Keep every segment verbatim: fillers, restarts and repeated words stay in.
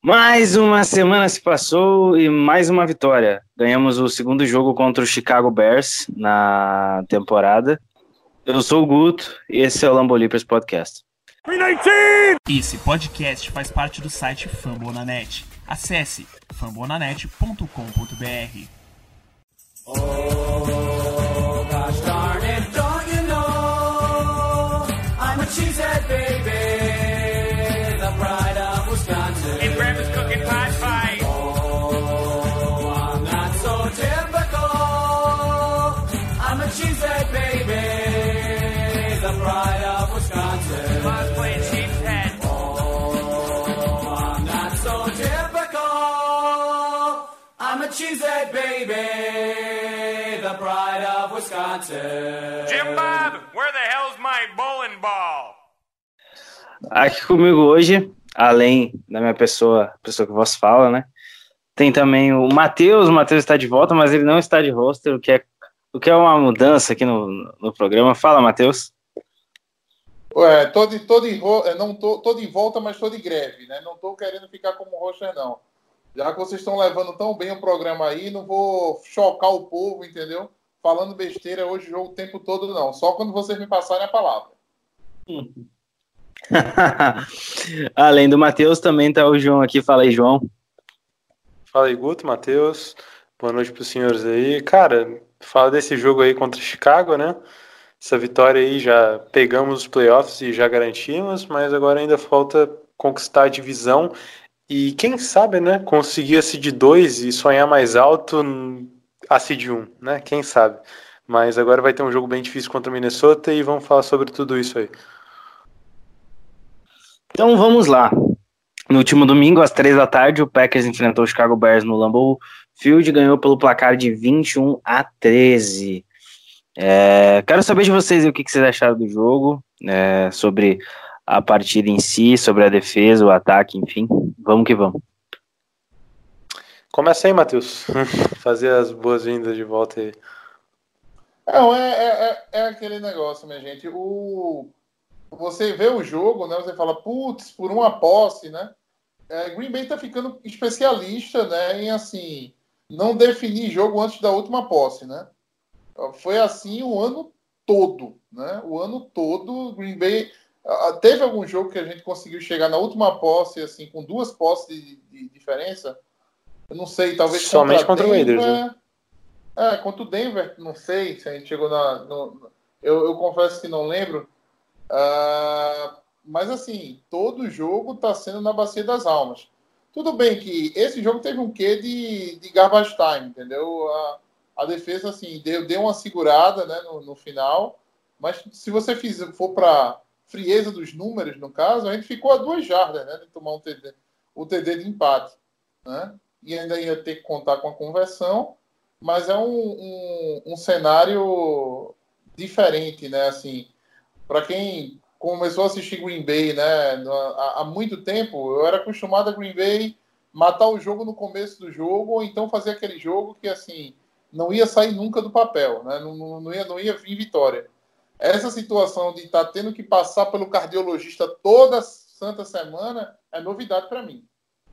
Mais uma semana se passou e mais uma vitória. Ganhamos o segundo jogo contra o Chicago Bears na temporada. Eu sou o Guto e esse é o Lambolipers Podcast. Esse podcast faz parte do site Fambonanet. Acesse fambonanet ponto com ponto b r. Oh, gosh darn it, don't you know I'm a cheesehead baby, the pride of Wisconsin. And Grandma's cooking pot pie. Oh, I'm not so typical. I'm a cheesehead baby, the pride of Wisconsin. Mom's playing cheesehead. Oh, I'm not so typical. I'm a cheesehead baby, the pride of Wisconsin. Jim Bob, where the hell's my bowling ball? Aqui comigo hoje, além da minha pessoa, pessoa que vos fala, né? Tem também o Matheus. O Matheus está de volta, mas ele não está de roster, o que é, o que é uma mudança aqui no, no programa. Fala, Matheus. Ué, tô de, tô de, não tô, tô de volta, mas tô de greve, né? Não tô querendo ficar como roster, não. Já que vocês estão levando tão bem o programa aí, não vou chocar o povo, entendeu? Falando besteira hoje o tempo todo, não. Só quando vocês me passarem a palavra. Além do Matheus, também tá o João aqui. Fala aí, João. Fala aí, Guto, Matheus. Boa noite pros senhores aí. Cara, fala desse jogo aí contra Chicago, né? Essa vitória aí, já pegamos os playoffs e já garantimos, mas agora ainda falta conquistar a divisão e quem sabe, né, conseguir a seed dois e sonhar mais alto a seed um, né? Quem sabe. Mas agora vai ter um jogo bem difícil contra o Minnesota e vamos falar sobre tudo isso aí. Então vamos lá. No último domingo, às três da tarde, o Packers enfrentou o Chicago Bears no Lambeau Field e ganhou pelo placar de vinte e um a treze. É, quero saber de vocês o que vocês acharam do jogo, é, sobre a partida em si, sobre a defesa, o ataque, enfim. Vamos que vamos. Começa aí, Matheus. Fazer as boas-vindas de volta aí. Não, é, é, é aquele negócio, minha gente. O... Você vê o jogo, né? Você fala, putz, por uma posse, né? É, Green Bay tá ficando especialista, né? Em, assim, não definir jogo antes da última posse, né? Foi assim o ano todo, né? O ano todo, Green Bay... Teve algum jogo que a gente conseguiu chegar na última posse, assim, com duas posses de, de diferença? Eu não sei, talvez... Somente contra, contra Denver, o Raiders, né? É, contra o Denver, não sei se a gente chegou na... No, eu, eu confesso que não lembro. Uh, mas, assim, todo jogo está sendo na bacia das almas. Tudo bem que esse jogo teve um quê de, de garbage time, entendeu? A, a defesa, assim, deu, deu uma segurada, né, no, no final, mas se você fizer, for para frieza dos números, no caso, a gente ficou a duas jardas, né, de tomar um T D, o T D de empate, né, e ainda ia ter que contar com a conversão, mas é um, um, um cenário diferente, né, assim, para quem começou a assistir Green Bay, né, há, há muito tempo, eu era acostumado a Green Bay matar o jogo no começo do jogo, ou então fazer aquele jogo que, assim, não ia sair nunca do papel, né? não, não, não, ia, não ia vir vitória. Essa situação de estar tá tendo que passar pelo cardiologista toda santa semana é novidade para mim.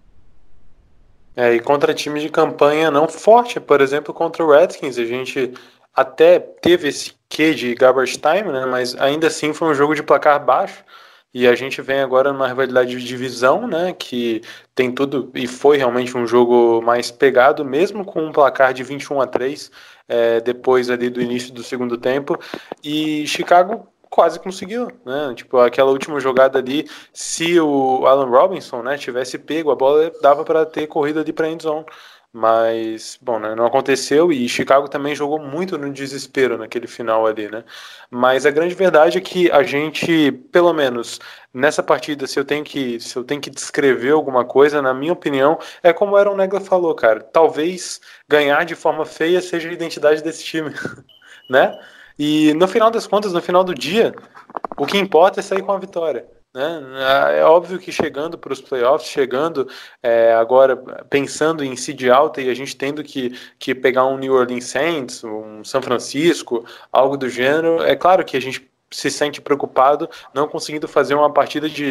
É, e contra time de campanha não forte, por exemplo, contra o Redskins, a gente até teve esse quê de garbage time, né? Mas ainda assim foi um jogo de placar baixo. E a gente vem agora numa rivalidade de divisão, né, que tem tudo, e foi realmente um jogo mais pegado, mesmo com um placar de vinte e um a três, é, depois ali do início do segundo tempo, e Chicago quase conseguiu, né, tipo, aquela última jogada ali, se o Allen Robinson, né, tivesse pego a bola, dava para ter corrido ali para a end zone. Mas, bom, né, não aconteceu e Chicago também jogou muito no desespero naquele final ali, né? Mas a grande verdade é que a gente, pelo menos nessa partida, se eu tenho que, se eu tenho que descrever alguma coisa, na minha opinião, é como o Aaron Negla falou, cara. Talvez ganhar de forma feia seja a identidade desse time, né? E no final das contas, no final do dia, o que importa é sair com a vitória. Né? É óbvio que chegando para os playoffs, chegando é, agora pensando em seed alta e a gente tendo que, que pegar um New Orleans Saints, um São Francisco, algo do gênero, é claro que a gente se sente preocupado não conseguindo fazer uma partida de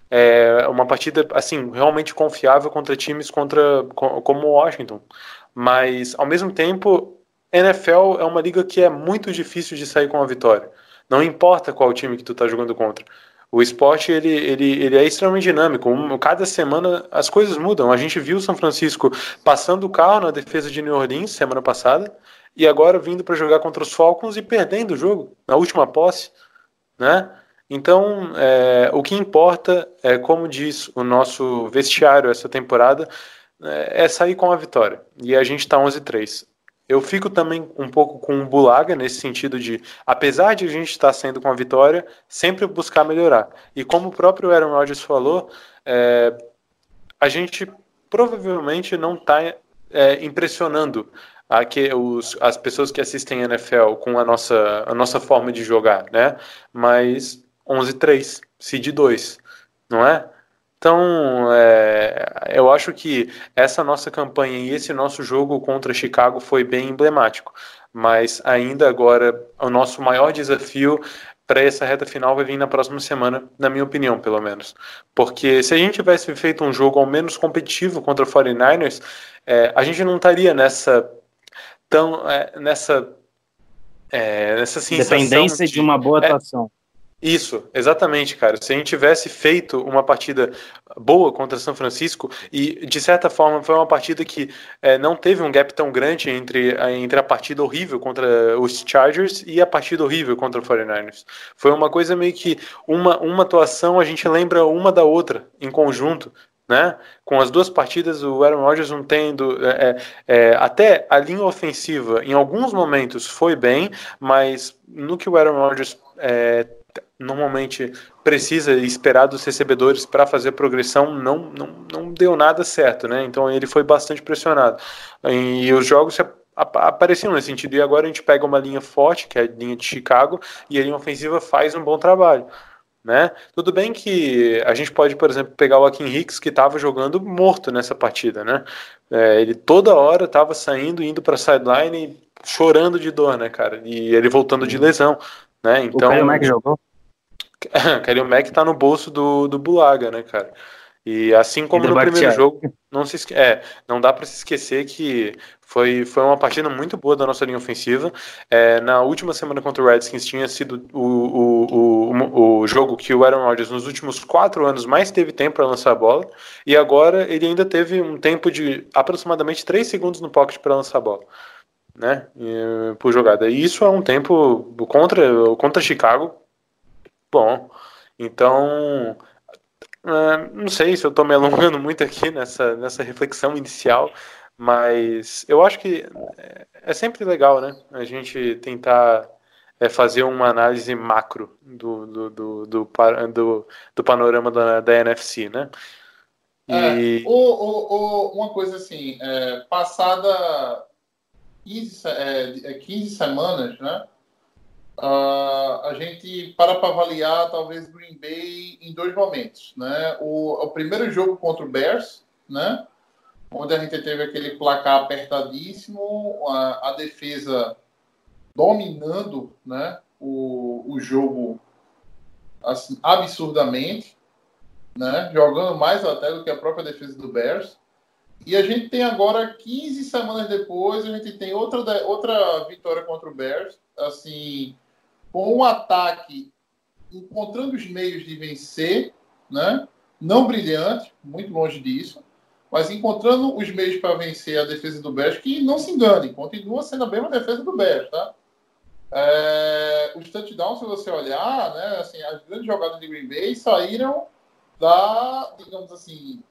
é, uma partida assim realmente confiável contra times contra, como o Washington. Mas, ao mesmo tempo, N F L é uma liga que é muito difícil de sair com a vitória. Não importa qual time que tu tá jogando contra. O esporte, ele, ele, ele é extremamente dinâmico. Um, cada semana as coisas mudam. A gente viu o São Francisco passando o carro na defesa de New Orleans semana passada e agora vindo para jogar contra os Falcons e perdendo o jogo na última posse, né? Então, é, o que importa é, como diz o nosso vestiário essa temporada, é sair com a vitória. E a gente está onze a três. Eu fico também um pouco com o Bulaga nesse sentido de, apesar de a gente estar saindo com a vitória, sempre buscar melhorar. E como o próprio Aaron Rodgers falou, é, a gente provavelmente não está é, impressionando a que os, as pessoas que assistem N F L com a nossa, a nossa forma de jogar, né? Mas onze a três, seed dois, não é? Então, é, eu acho que essa nossa campanha e esse nosso jogo contra Chicago foi bem emblemático. Mas ainda agora, o nosso maior desafio para essa reta final vai vir na próxima semana, na minha opinião, pelo menos. Porque se a gente tivesse feito um jogo ao menos competitivo contra o forty-niners, é, a gente não estaria nessa tão é, nessa é, nessa sensação Dependência de, de uma boa atuação. É, Isso, exatamente, cara. Se a gente tivesse feito uma partida boa contra São Francisco, e de certa forma foi uma partida que é, não teve um gap tão grande entre a, entre a partida horrível contra os Chargers e a partida horrível contra o forty-niners. Foi uma coisa meio que uma, uma atuação, a gente lembra uma da outra em conjunto, né? Com as duas partidas, o Aaron Rodgers não tendo é, é, até a linha ofensiva em alguns momentos foi bem, mas no que o Aaron Rodgers é, normalmente precisa esperar dos recebedores para fazer progressão, não, não, não deu nada certo, né? Então ele foi bastante pressionado. E os jogos apareciam nesse sentido. E agora a gente pega uma linha forte, que é a linha de Chicago, e a linha ofensiva faz um bom trabalho, né? Tudo bem que a gente pode, por exemplo, pegar o Akiem Hicks, que estava jogando morto nessa partida, né? É, ele toda hora estava saindo, indo para a sideline, chorando de dor, né, cara? E ele voltando de lesão, né? Então, o Khalil Mack jogou? Khalil Mack tá no bolso do, do Bulaga, né, cara? E assim como no primeiro jogo, não, se esque... é, não dá para se esquecer que foi, foi uma partida muito boa da nossa linha ofensiva. É, na última semana contra o Redskins tinha sido o, o, o, o jogo que o Aaron Rodgers nos últimos quatro anos mais teve tempo para lançar a bola, e agora ele ainda teve um tempo de aproximadamente três segundos no pocket para lançar a bola, né, e, por jogada. E isso é um tempo contra, contra Chicago bom. Então, uh, não sei se eu estou me alongando muito aqui nessa, nessa reflexão inicial, mas eu acho que é sempre legal, né? A gente tentar é, fazer uma análise macro do, do, do, do, do, do panorama da, da N F C, né? E... É, o, o, o, uma coisa assim, é, passada quinze, é, quinze semanas, né? Uh, a gente para para avaliar talvez Green Bay em dois momentos, né? O, o primeiro jogo contra o Bears, né? Onde a gente teve aquele placar apertadíssimo, a, a defesa dominando, né? O, o jogo assim, absurdamente, né? Jogando mais até do que a própria defesa do Bears. E a gente tem agora, quinze semanas depois, a gente tem outra, outra vitória contra o Bears, assim, com um ataque encontrando os meios de vencer, né? Não brilhante, muito longe disso, mas encontrando os meios para vencer a defesa do Bears, que não se engane, continua sendo a mesma defesa do Bears, tá? É, os touchdowns, se você olhar, né, assim, as grandes jogadas de Green Bay saíram da, digamos assim,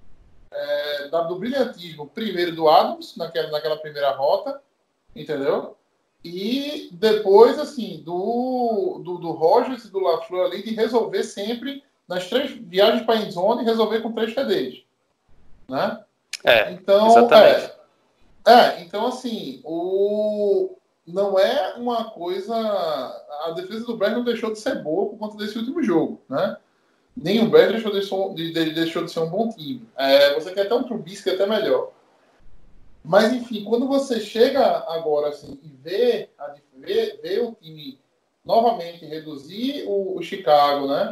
é, da, do brilhantismo, primeiro do Adams, naquela, naquela primeira rota, entendeu? E depois, assim, do, do, do Rodgers e do LaFleur ali, de resolver sempre, nas três viagens para a endzone, resolver com três T Ds. Né? É, então, exatamente. É, é, então, assim, o, não é uma coisa... A defesa do Bears não deixou de ser boa por conta desse último jogo, né? Nem o Bears deixou de ser, de, de, deixou de ser um bom time. É, você quer até um Trubisky até melhor. Mas, enfim, quando você chega agora assim, e vê, vê, vê o time novamente reduzir o, o Chicago, né?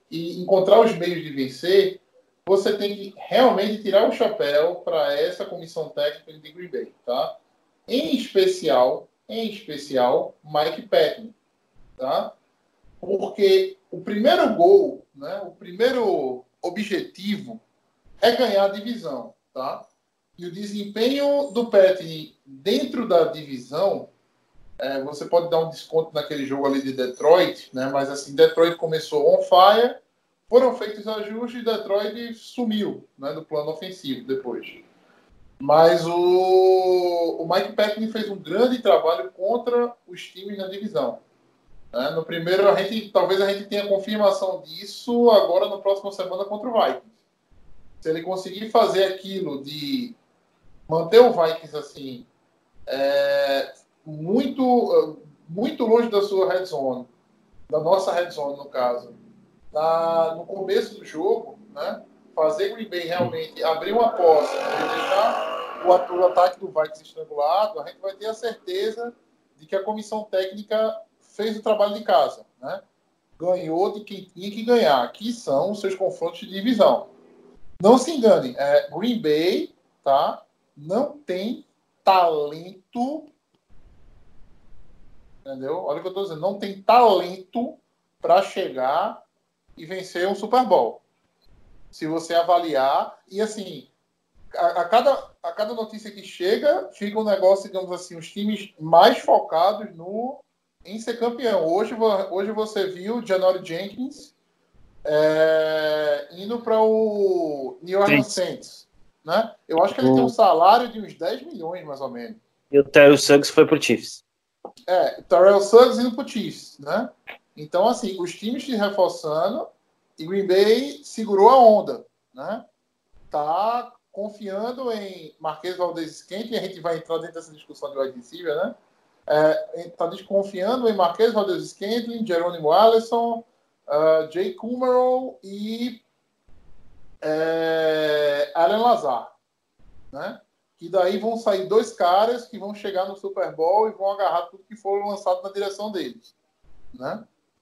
e encontrar os meios de vencer, você tem que realmente tirar o chapéu para essa comissão técnica de Green Bay, tá? Em especial, em especial, Mike Patton, tá? Porque o primeiro gol, né, o primeiro objetivo é ganhar a divisão, tá? E o desempenho do Patton dentro da divisão, é, você pode dar um desconto naquele jogo ali de Detroit, né? Mas assim, Detroit começou on fire, foram feitos ajustes e Detroit sumiu, né, do plano ofensivo depois. Mas o, o Mike Patton fez um grande trabalho contra os times na divisão. Né? No primeiro, a gente, talvez a gente tenha confirmação disso agora na próxima semana contra o Vikings. Se ele conseguir fazer aquilo de manter o Vikings assim, é, muito, muito longe da sua red zone, da nossa red zone no caso, na, no começo do jogo, né? Fazer Green Bay realmente abrir uma posse e deixar o, o ataque do Vikings estrangulado, a gente vai ter a certeza de que a comissão técnica fez o trabalho de casa, né? Ganhou de quem tinha que ganhar, que são os seus confrontos de divisão. Não se engane, é, Green Bay, tá? Não tem talento, entendeu? Olha o que eu estou dizendo, não tem talento para chegar e vencer um Super Bowl. Se você avaliar, e assim, a, a, cada, a cada notícia que chega, fica um negócio, digamos assim, os times mais focados no, em ser campeão. Hoje, hoje você viu Janory Jenkins é, indo para o New Orleans Saints, né? Eu acho que ele o... tem um salário de uns dez milhões, mais ou menos. E o Terrell Suggs foi pro Chiefs. É, Terrell Suggs indo pro Chiefs, né? Então, assim, os times se reforçando e Green Bay segurou a onda, né? Tá confiando em Marquez Valdes-Scantling, a gente vai entrar dentro dessa discussão de wide receiver, né? É, tá desconfiando em Marquez Valdes-Scantling, Jerônimo Allison, uh, Jay Kumerow e é, Allen Lazard, né? Que daí vão sair dois caras que vão chegar no Super Bowl e vão agarrar tudo que for lançado na direção deles, né?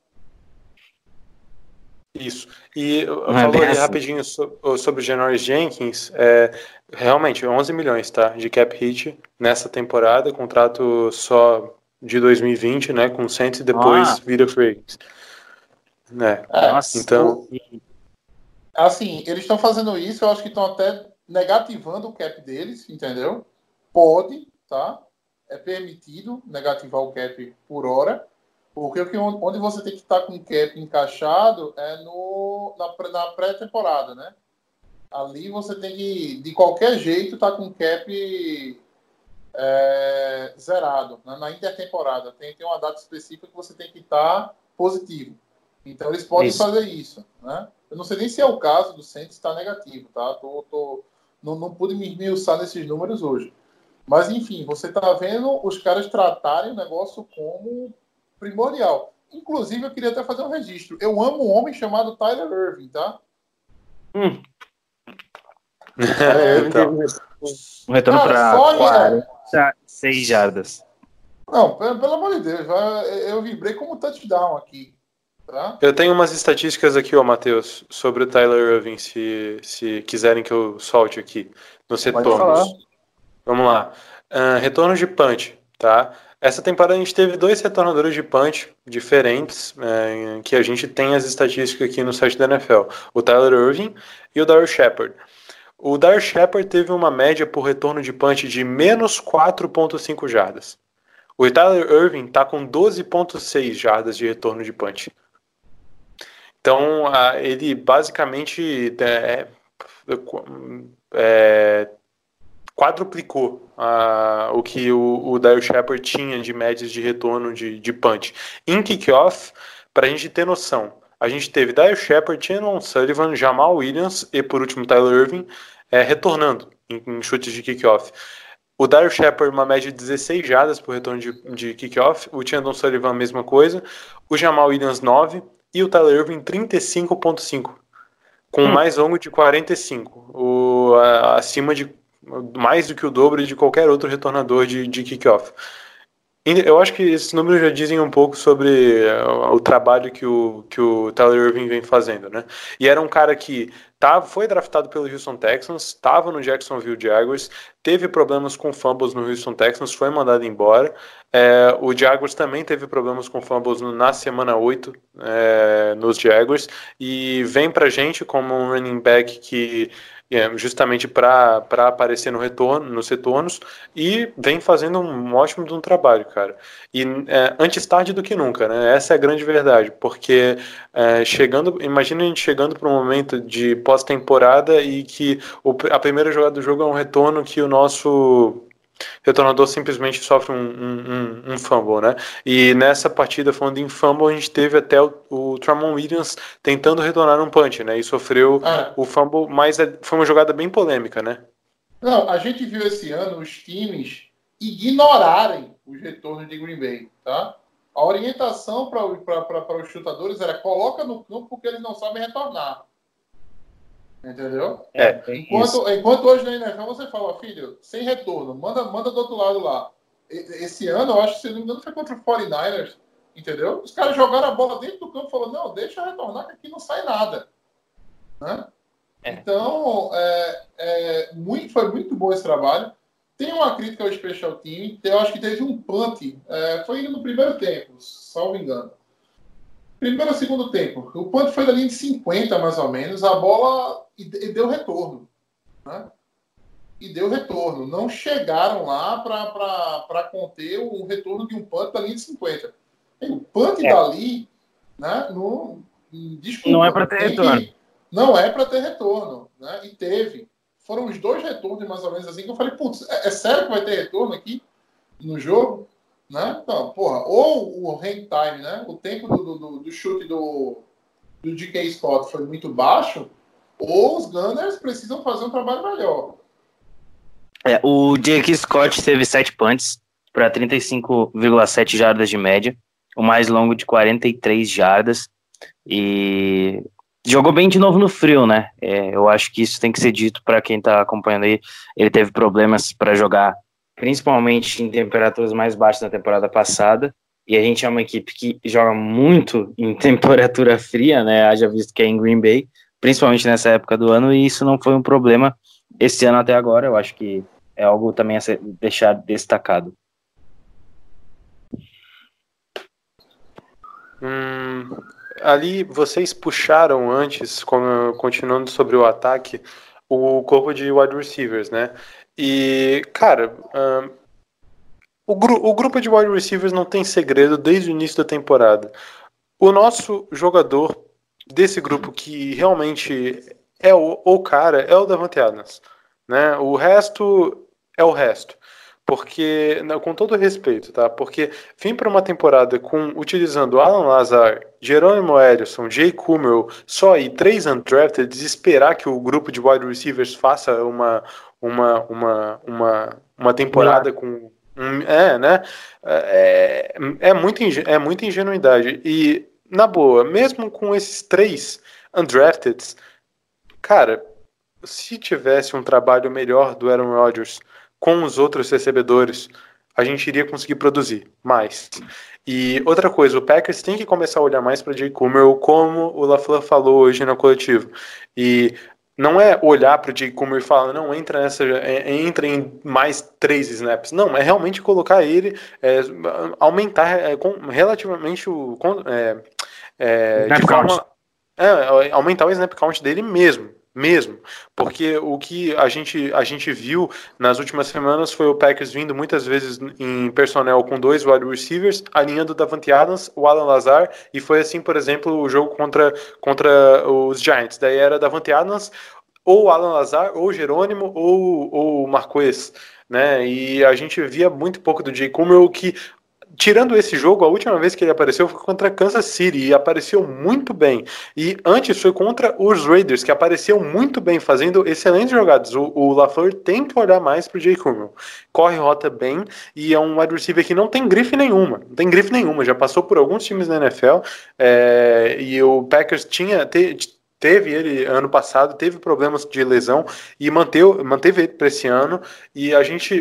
Isso. E eu Não é falo bem ali assim. rapidinho so- sobre o Janory Jenkins. É, realmente, onze milhões, tá, de cap hit nessa temporada, contrato só de dois mil e vinte, né, com Saints e depois Ah. vira free agent. Né? É, Nossa. Então, o- assim, eles estão fazendo isso, eu acho que estão até negativando o cap deles, entendeu? Pode, tá? É permitido negativar o cap por hora, porque o que- onde você tem que estar com o cap encaixado é no, na, pré- na pré-temporada, né? Ali você tem que, de qualquer jeito, estar com o cap é, zerado, né? Na intertemporada. Tem, tem uma data específica que você tem que estar positivo. Então eles podem Isso. fazer isso, né? Eu não sei nem se é o caso do Saints estar negativo, tá? Tô, tô, não, não pude me esmiuçar nesses números hoje. Mas, enfim, você está vendo os caras tratarem o negócio como primordial. Inclusive, eu queria até fazer um registro. Eu amo um homem chamado Tyler Irving, tá? Hum. então, Um retorno Cara, para só- quarenta e seis jardas. Não, pelo, pelo amor de Deus, vai- eu vibrei como touchdown aqui, tá? eu tenho umas estatísticas aqui, ó, Matheus, sobre o Tyler Irving, se, se quiserem que eu solte aqui nos Pode retornos. falar. Vamos lá. Uh, retorno de punch, tá? Essa temporada a gente teve dois retornadores de punch diferentes, é, que a gente tem as estatísticas aqui no site da N F L. O Tyler Irving e o Darryl Shepard. O Darryl Shepard teve uma média por retorno de punch de menos quatro vírgula cinco jardas. O Tyler Irving está com doze vírgula seis jardas de retorno de punch. Então, uh, ele basicamente é, é, quadruplicou uh, o que o, o Darryl Shepard tinha de médias de retorno de, de punch. Em kickoff, para a gente ter noção, a gente teve Darryl Shepard, Shannon Sullivan, Jamal Williams e, por último, Tyler Irving é, retornando em, em chutes de kickoff. O Darryl Shepard, uma média de dezesseis jardas por retorno de, de kickoff. O Shannon Sullivan, a mesma coisa. O Jamal Williams, nove. E o Tyler Irving, trinta e cinco vírgula cinco. Com Hum. mais longo de quarenta e cinco. O, a, acima de mais do que o dobro de qualquer outro retornador de, de kickoff. Eu acho que esses números já dizem um pouco sobre uh, o trabalho que o, que o Tyler Irving vem fazendo, né? E era um cara que tava, foi draftado pelo Houston Texans, estava no Jacksonville Jaguars, teve problemas com fumbles no Houston Texans, foi mandado embora. É, o Jaguars também teve problemas com fumbles na semana oito é, nos Jaguars, e vem pra gente como um running back que é, justamente para aparecer no retorno, nos retornos, e vem fazendo um ótimo de um trabalho, cara. E é, antes tarde do que nunca, né? Essa é a grande verdade, porque é, chegando, imagina a gente chegando para um momento de pós-temporada e que o, a primeira jogada do jogo é um retorno que o nosso retornador simplesmente sofre um, um, um, um fumble, né? E nessa partida, falando em fumble, a gente teve até o, o Tramon Williams tentando retornar um punch, né? E sofreu Ah. o fumble, mas foi uma jogada bem polêmica, né? Não, a gente viu esse ano os times ignorarem os retornos de Green Bay, tá? A orientação para os chutadores era coloca no campo porque eles não sabem retornar. Entendeu? É, enquanto, enquanto hoje na N F L você fala, filho, sem retorno, manda, manda do outro lado lá. Esse ano, eu acho que se não me engano, foi contra o quarenta e nine ers, entendeu? Os caras jogaram a bola dentro do campo e falaram, não, deixa eu retornar que aqui não sai nada. Né? É. Então, é, é, muito, foi muito bom esse trabalho. Tem uma crítica ao Special Team, eu acho que teve um punt, é, foi indo no primeiro tempo, salvo engano. Primeiro ou segundo tempo. O punt foi da linha de cinquenta, mais ou menos. A bola e, e deu retorno. Né? E deu retorno. Não chegaram lá para conter o retorno de um punt da linha de cinquenta. O punt é. dali, né, no, desculpa, não é para ter retorno. Que, não é para ter retorno. Né? E teve. Foram os dois retornos, mais ou menos assim, que eu falei, putz, é, é sério que vai ter retorno aqui no jogo? Né? Então, porra, ou o hang time, né? O tempo do, do, do chute do, do D K Scott foi muito baixo, ou os Gunners precisam fazer um trabalho melhor. É, o D K Scott teve sete punts para trinta e cinco vírgula sete jardas de média, o mais longo de quarenta e três jardas, e jogou bem de novo no frio, né? É, eu acho que isso tem que ser dito para quem tá acompanhando aí. Ele teve problemas para jogar principalmente em temperaturas mais baixas na temporada passada, e a gente é uma equipe que joga muito em temperatura fria, né, haja visto que é em Green Bay, principalmente nessa época do ano, e isso não foi um problema esse ano até agora. Eu acho que é algo também a ser, deixar destacado. Hum, ali vocês puxaram antes, como, continuando sobre o ataque, o corpo de wide receivers, né? E, cara, um, o, gru- o grupo de wide receivers não tem segredo desde o início da temporada. O nosso jogador desse grupo que realmente é o, o cara é o Davante Adams, né? O resto é o resto. Porque, com todo respeito, tá? Porque vim para uma temporada com utilizando Alan Lazar, Jerônimo Ellison, Jay Kumerow, só aí três undrafted, esperar que o grupo de wide receivers faça uma uma uma uma, uma temporada com um, é, né? É, é muito é muita ingenuidade. E na boa, mesmo com esses três undrafteds, cara, se tivesse um trabalho melhor do Aaron Rodgers com os outros recebedores, a gente iria conseguir produzir mais. E outra coisa, o Packers tem que começar a olhar mais para Jay Kumerow, como o LaFleur falou hoje na coletiva. E não é olhar para o Jay Kumerow e falar, não, entra nessa, entra em mais três snaps. Não, é realmente colocar ele, é, aumentar é, com, relativamente o é, é, de forma, é, aumentar o snap count dele mesmo. Mesmo, porque o que a gente, a gente viu nas últimas semanas foi o Packers vindo muitas vezes em personnel com dois wide receivers, alinhando o Davante Adams, o Alan Lazar, e foi assim, por exemplo, o jogo contra, contra os Giants. Daí era Davante Adams, ou Alan Lazar, ou Jerônimo, ou o Marquez, né? E a gente via muito pouco do Jay Kumerow, que, tirando esse jogo, a última vez que ele apareceu foi contra Kansas City, e apareceu muito bem. E antes foi contra os Raiders, que apareceu muito bem, fazendo excelentes jogadas. O, o LaFleur tem que olhar mais pro Jay Kumerow. Corre rota bem, e é um wide receiver que não tem grife nenhuma. Não tem grife nenhuma, já passou por alguns times da N F L, é, e o Packers tinha... Te, Teve ele ano passado, teve problemas de lesão, e manteve, manteve ele para esse ano, e a gente...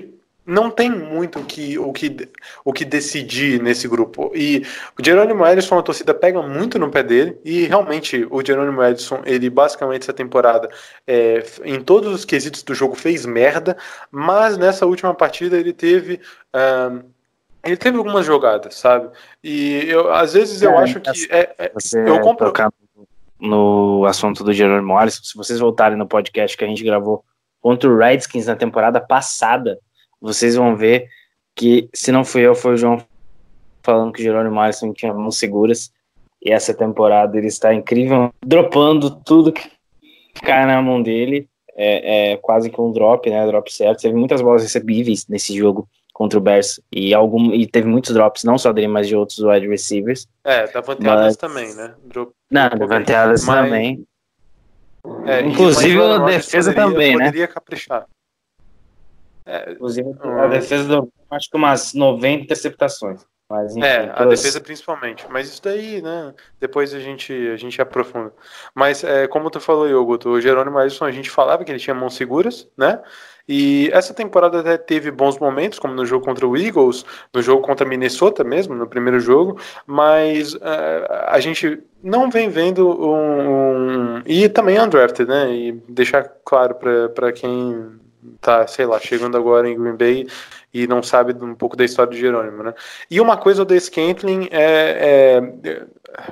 não tem muito o que, o, que, o que decidir nesse grupo. E o Jerônimo Edson, a torcida pega muito no pé dele, e realmente o Jerônimo Edson, ele basicamente essa temporada, é, em todos os quesitos do jogo, fez merda, mas nessa última partida ele teve. Um, ele teve algumas jogadas, sabe? E eu, às vezes eu É, acho que. É, é, Você eu compro. tocar no assunto do Jerônimo Alisson, se vocês voltarem no podcast que a gente gravou contra o Redskins na temporada passada, vocês vão ver que, se não fui eu, foi o João falando que o Jerônimo Alisson tinha mãos seguras, e essa temporada ele está incrível, dropando tudo que cai na mão dele, é, é quase que um drop, né, drop certo. Teve muitas bolas recebíveis nesse jogo contra o Bears, e, algum, e teve muitos drops, não só dele, mas de outros wide receivers. É, Davante Adams Mas... também, né? Drop, não, Davante Adams mas... também. É, Inclusive a defesa poderia, também, né? Poderia caprichar. É, Inclusive hum. a defesa do acho que umas noventa interceptações. Mas, enfim, é, a todas... defesa principalmente. Mas isso daí, né? Depois a gente, a gente aprofunda. Mas, é, como tu falou, Yogoto, o Jerônimo Alisson, a gente falava que ele tinha mãos seguras, né? E essa temporada até teve bons momentos, como no jogo contra o Eagles, no jogo contra Minnesota mesmo, no primeiro jogo, mas uh, a gente não vem vendo um, um... E também undrafted, né? E deixar claro para quem tá, sei lá, chegando agora em Green Bay e não sabe um pouco da história de Jerônimo, né? E uma coisa do Scantling é... é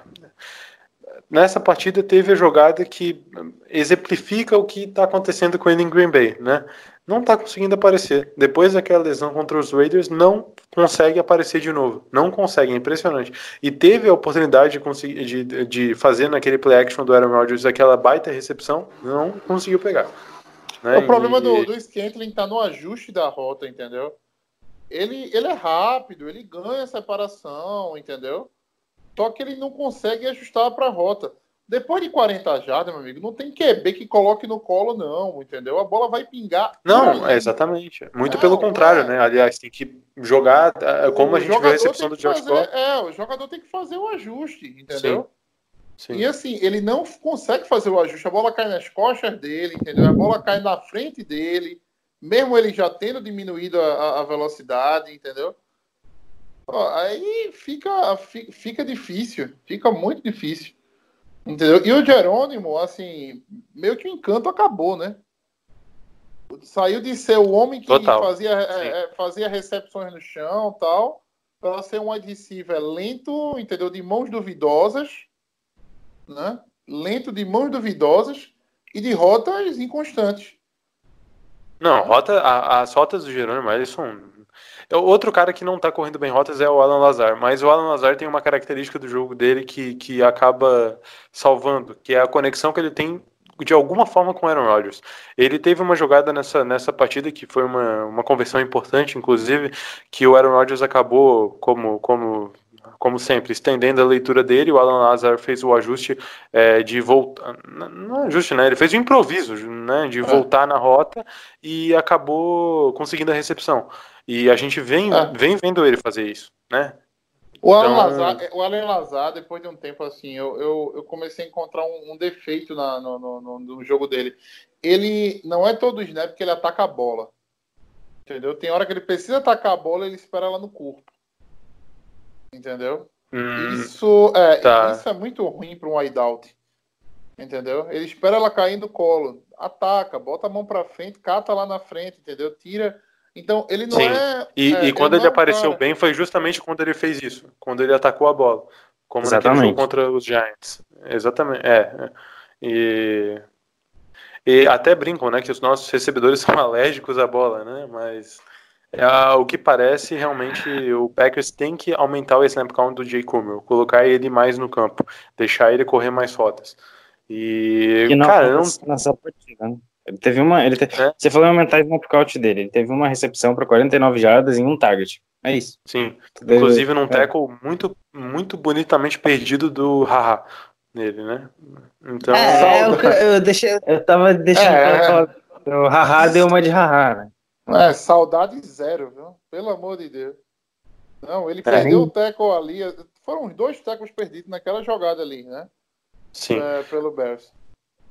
nessa partida teve a jogada que exemplifica o que está acontecendo com ele em Green Bay, né? Não está conseguindo aparecer. Depois daquela lesão contra os Raiders, não consegue aparecer de novo. Não consegue, é impressionante. E teve a oportunidade de, conseguir, de, de fazer naquele play action do Aaron Rodgers aquela baita recepção, não conseguiu pegar. Né? O problema e... do, do Scantling tá no ajuste da rota, entendeu? Ele, ele é rápido, ele ganha separação, entendeu? Só que ele não consegue ajustar para a rota. Depois de quarenta jardas, meu amigo, não tem Q B que coloque no colo, não, entendeu? A bola vai pingar. Não, é exatamente. Muito não, pelo contrário, é... né? Aliás, tem que jogar, como o a gente viu a recepção do Josh fazer, É, o jogador tem que fazer o ajuste, entendeu? Sim. Sim. E assim, ele não consegue fazer o ajuste. A bola cai nas costas dele, entendeu? A bola cai na frente dele, mesmo ele já tendo diminuído a, a velocidade, entendeu? Aí fica, fica difícil, fica muito difícil, entendeu? E o Jerônimo, assim, meio que o encanto acabou, né? Saiu de ser o homem que Total. fazia, é, fazia recepções no chão e tal, para ser um wide receiver lento, entendeu? De mãos duvidosas, né? Lento de mãos duvidosas e de rotas inconstantes. Não, rota, a, as rotas do Jerônimo, eles são... Outro cara que não tá correndo bem rotas é o Alan Lazar, mas o Alan Lazar tem uma característica do jogo dele que, que acaba salvando, que é a conexão que ele tem de alguma forma com o Aaron Rodgers. Ele teve uma jogada nessa, nessa partida que foi uma, uma conversão importante, inclusive, que o Aaron Rodgers acabou, como, como, como sempre, estendendo a leitura dele. O Alan Lazar fez o ajuste é, de voltar, não é ajuste, né? Ele fez o improviso, né? De voltar na rota e acabou conseguindo a recepção. E a gente vem, Ah. vem vendo ele fazer isso, né? O Alan, Então- Lazar, o Alan Lazar, depois de um tempo assim, eu, eu, eu comecei a encontrar um, um defeito na, no, no, no- no jogo dele. Ele não é todo snap que ele ataca a bola. Entendeu? Tem hora que ele precisa atacar a bola e ele espera ela no corpo. Entendeu? Hum, Isso, é, tá. isso é muito ruim para um wideout. Entendeu? Ele espera ela cair no colo. Ataca, bota a mão pra frente, cata lá na frente, entendeu? Tira. Então, ele não Sim. é. E, é, e quando não ele é um apareceu cara- bem foi justamente quando ele fez isso, quando ele atacou a bola, como naquele Exatamente. jogo contra os Giants. Exatamente, é. é. E, e até brincam, né, que os nossos recebedores são alérgicos à bola, né, mas é, o que parece, realmente, o Packers tem que aumentar o snap count do Jay Cumel, colocar ele mais no campo, deixar ele correr mais rotas. E, Que não cara, não... aconteceu nessa partida, né? Ele teve uma. Ele te- É. Você falou em aumentar o snap count dele. Ele teve uma recepção para quarenta e nove jardas em um target. É isso. Sim, Teve- inclusive num é. tackle muito, muito bonitamente perdido do Haha nele, né? Então, É, eu, eu deixei. Eu tava deixando É. pra falar. O Haha deu uma de Haha, né? É, saudade zero, viu? Pelo amor de Deus. Não, ele perdeu o tackle ali. Foram os dois tackles perdidos naquela jogada ali, né? sim. É, pelo Bears.